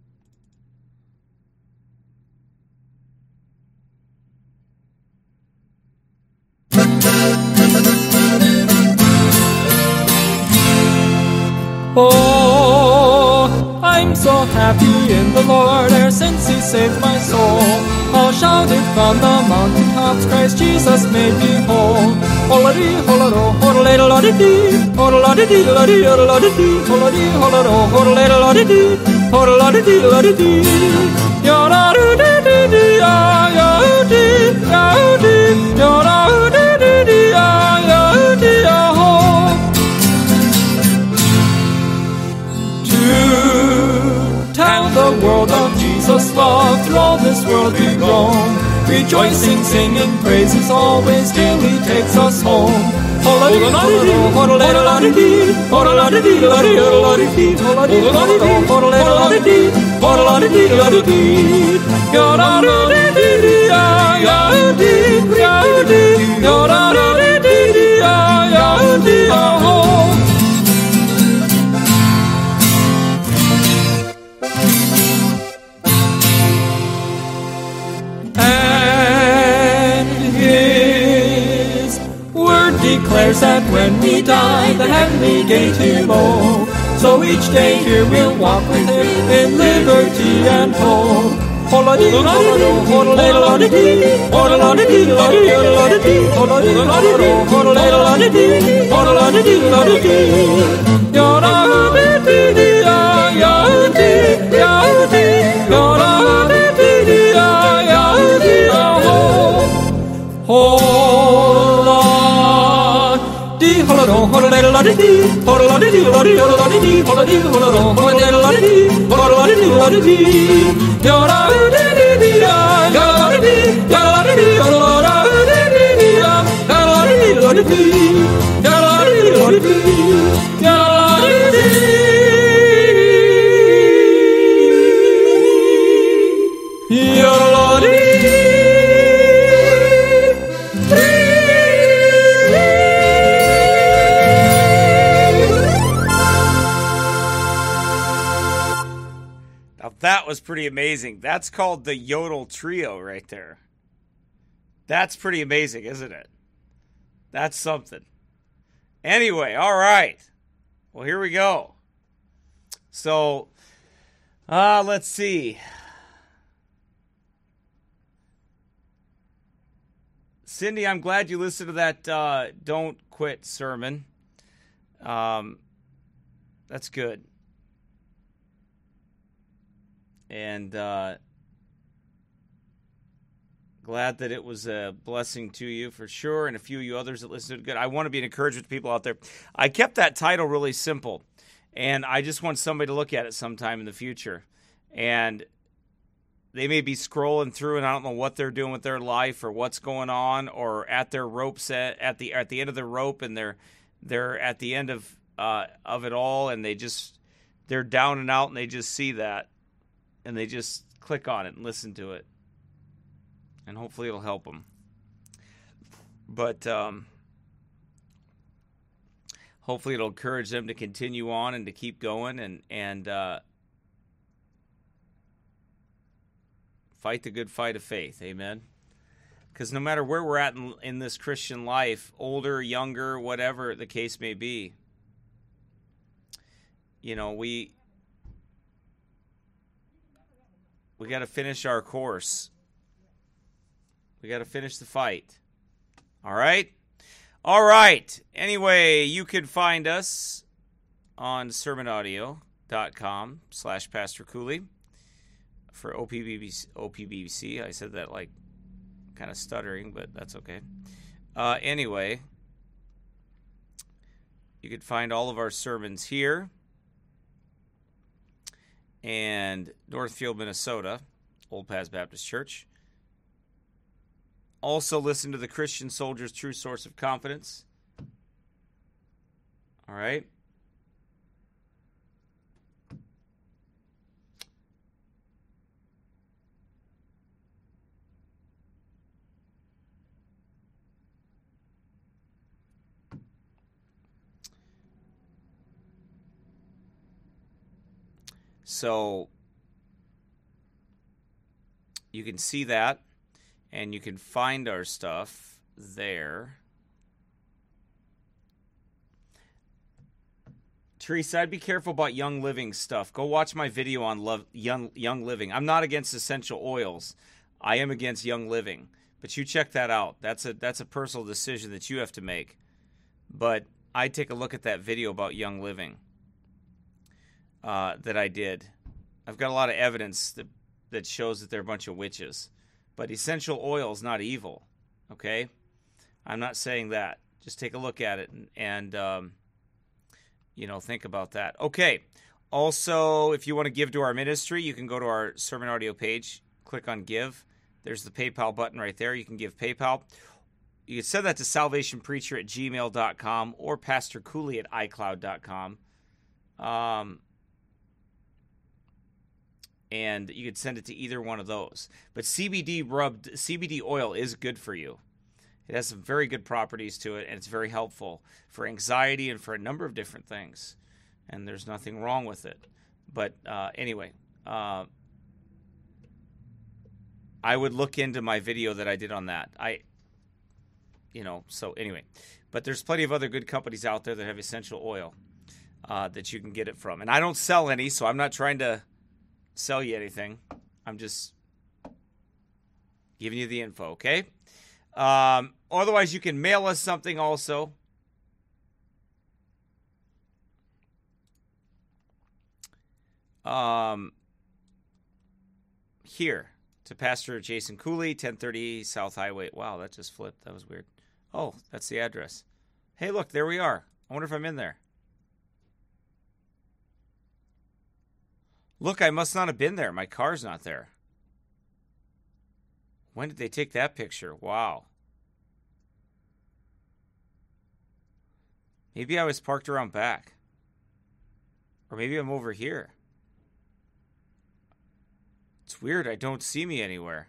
[SPEAKER 12] Oh, I'm so happy in the Lord ever since He saved my soul. I'll shout it from the mountaintops, Christ Jesus made me whole. Ho-la-dee, ho-la-do, ho-la-la-la-dee, ho-la-la-dee, la-dee, ho-la-la-dee, ho-la-dee, ho-la-do, ho-la-la-la-dee, ho-la-la-dee, la-dee. Yo-la-doo-dee-dee-dee, ah-yo-dee, yo-dee, yo-la-dee-dee-dee, ah-yo-dee, ah-ho. Tell the world of Jesus' love, through all this world we roam, rejoicing, singing praises always till He takes us home. Ho-la-dee-ho-la-do, ho-la-la-la-dee, ho-la-la-dee, la-dee, ho-la-la-dee, ho-la-dee-ho-la-do, ho-la-la-la-dee, ho-la-la-dee, la-dee. Yo-la-dee-dee-dee, ah-yo-dee, yo-dee, yo-la-dee-dee-dee, ah-yo-dee, ah-ho. Declares that when we die, the heavenly gate He'll open. So each day here we'll walk with Him in liberty and hope. Ho-la-dee, ho-la-do, ho-la-la-la-dee, ho-la-la-dee, la-dee, ho-la-la-dee, ho-la-dee, ho-la-do, ho-la-la-la-dee, ho-la-la-dee, la-dee. Yo-la-dee-dee-dee, ah-yo-dee, yo-dee, yo-la-dee-dee-dee, ah-yo-dee, ah-ho. Ho-la-do, ho-la-la-la-dee, ho-la-la-dee, la-dee, ho-la-la-dee, ho-la-dee, ho-la-do, ho-la-la-dee, ho-la-la-dee, la-dee. Yo-la-dee-dee-dee, ah-yo.
[SPEAKER 4] That was pretty amazing. That's called the Yodel Trio right there. That's pretty amazing, isn't it? That's something. Anyway, all right. Well, here we go. So, uh, let's see. Cindy, I'm glad you listened to that uh, Don't Quit sermon. Um, that's good. And uh, glad that it was a blessing to you for sure, and a few of you others that listened to it. Good. I want to be an encouragement to people out there. I kept that title really simple, and I just want somebody to look at it sometime in the future. And they may be scrolling through, and I don't know what they're doing with their life or what's going on, or at their rope set at the at the end of the rope, and they're they're at the end of uh, of it all, and they just they're down and out, and they just see that. And they just click on it and listen to it. And hopefully it'll help them. But um, hopefully it'll encourage them to continue on and to keep going and, and uh, fight the good fight of faith. Amen? Because no matter where we're at in, in this Christian life, older, younger, whatever the case may be, you know, we... We got to finish our course. We got to finish the fight. All right? All right. Anyway, you can find us on sermon audio dot com slash Pastor Cooley for O P B C, O P B C. I said that like kind of stuttering, but that's okay. Uh, anyway, you can find all of our sermons here. And Northfield, Minnesota, Old Paths Baptist Church. Also listen to the Christian Soldier's True Source of Confidence. All right. So you can see that, and you can find our stuff there. Teresa, I'd be careful about Young Living stuff. Go watch my video on love, young, young Living. I'm not against essential oils. I am against Young Living. But you check that out. That's a that's a personal decision that you have to make. But I'd take a look at that video about Young Living. Uh, that I did. I've got a lot of evidence that, that shows that they're a bunch of witches. But essential oil is not evil, okay? I'm not saying that. Just take a look at it and, and um, you know, think about that. Okay. Also, if you want to give to our ministry, you can go to our sermon audio page, click on Give. There's the PayPal button right there. You can give PayPal. You can send that to salvationpreacher at gmail dot com or Pastor Cooley at icloud dot com. Um... And you could send it to either one of those. But C B D rubbed C B D oil is good for you. It has some very good properties to it, and it's very helpful for anxiety and for a number of different things. And there's nothing wrong with it. But uh, anyway, uh, I would look into my video that I did on that. I, you know, so anyway. But there's plenty of other good companies out there that have essential oil uh, that you can get it from. And I don't sell any, so I'm not trying to sell you anything. I'm just giving you the info, okay? Um, otherwise, you can mail us something also. Um, here to Pastor Jason Cooley, ten thirty South Highway. Wow, that just flipped. That was weird. Oh, that's the address. Hey, look, there we are. I wonder if I'm in there. Look, I must not have been there. My car's not there. When did they take that picture? Wow. Maybe I was parked around back. Or maybe I'm over here. It's weird. I don't see me anywhere.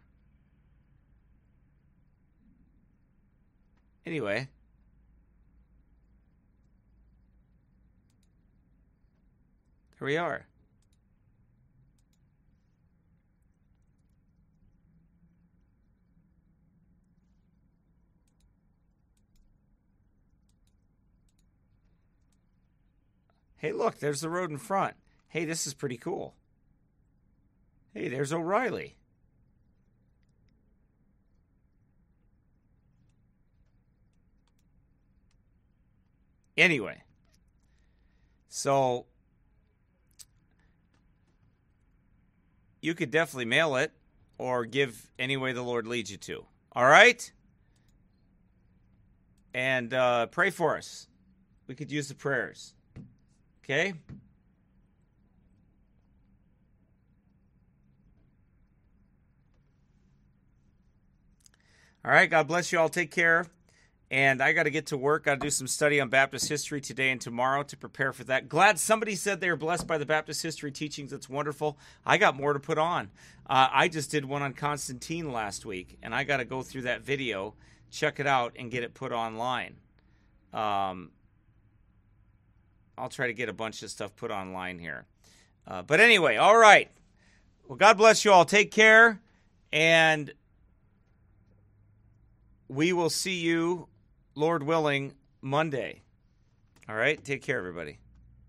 [SPEAKER 4] Anyway. Here we are. Hey, look, there's the road in front. Hey, this is pretty cool. Hey, there's O'Reilly. Anyway, so you could definitely mail it or give any way the Lord leads you to. All right? And uh, pray for us. We could use the prayers. Okay? All right, God bless you all. Take care. And I got to get to work. Got to do some study on Baptist history today and tomorrow to prepare for that. Glad somebody said they were blessed by the Baptist history teachings. That's wonderful. I got more to put on. Uh, I just did one on Constantine last week, and I got to go through that video, check it out, and get it put online. Um, I'll try to get a bunch of stuff put online here. Uh, but anyway, all right. Well, God bless you all. Take care, and we will see you, Lord willing, Monday. All right? Take care, everybody.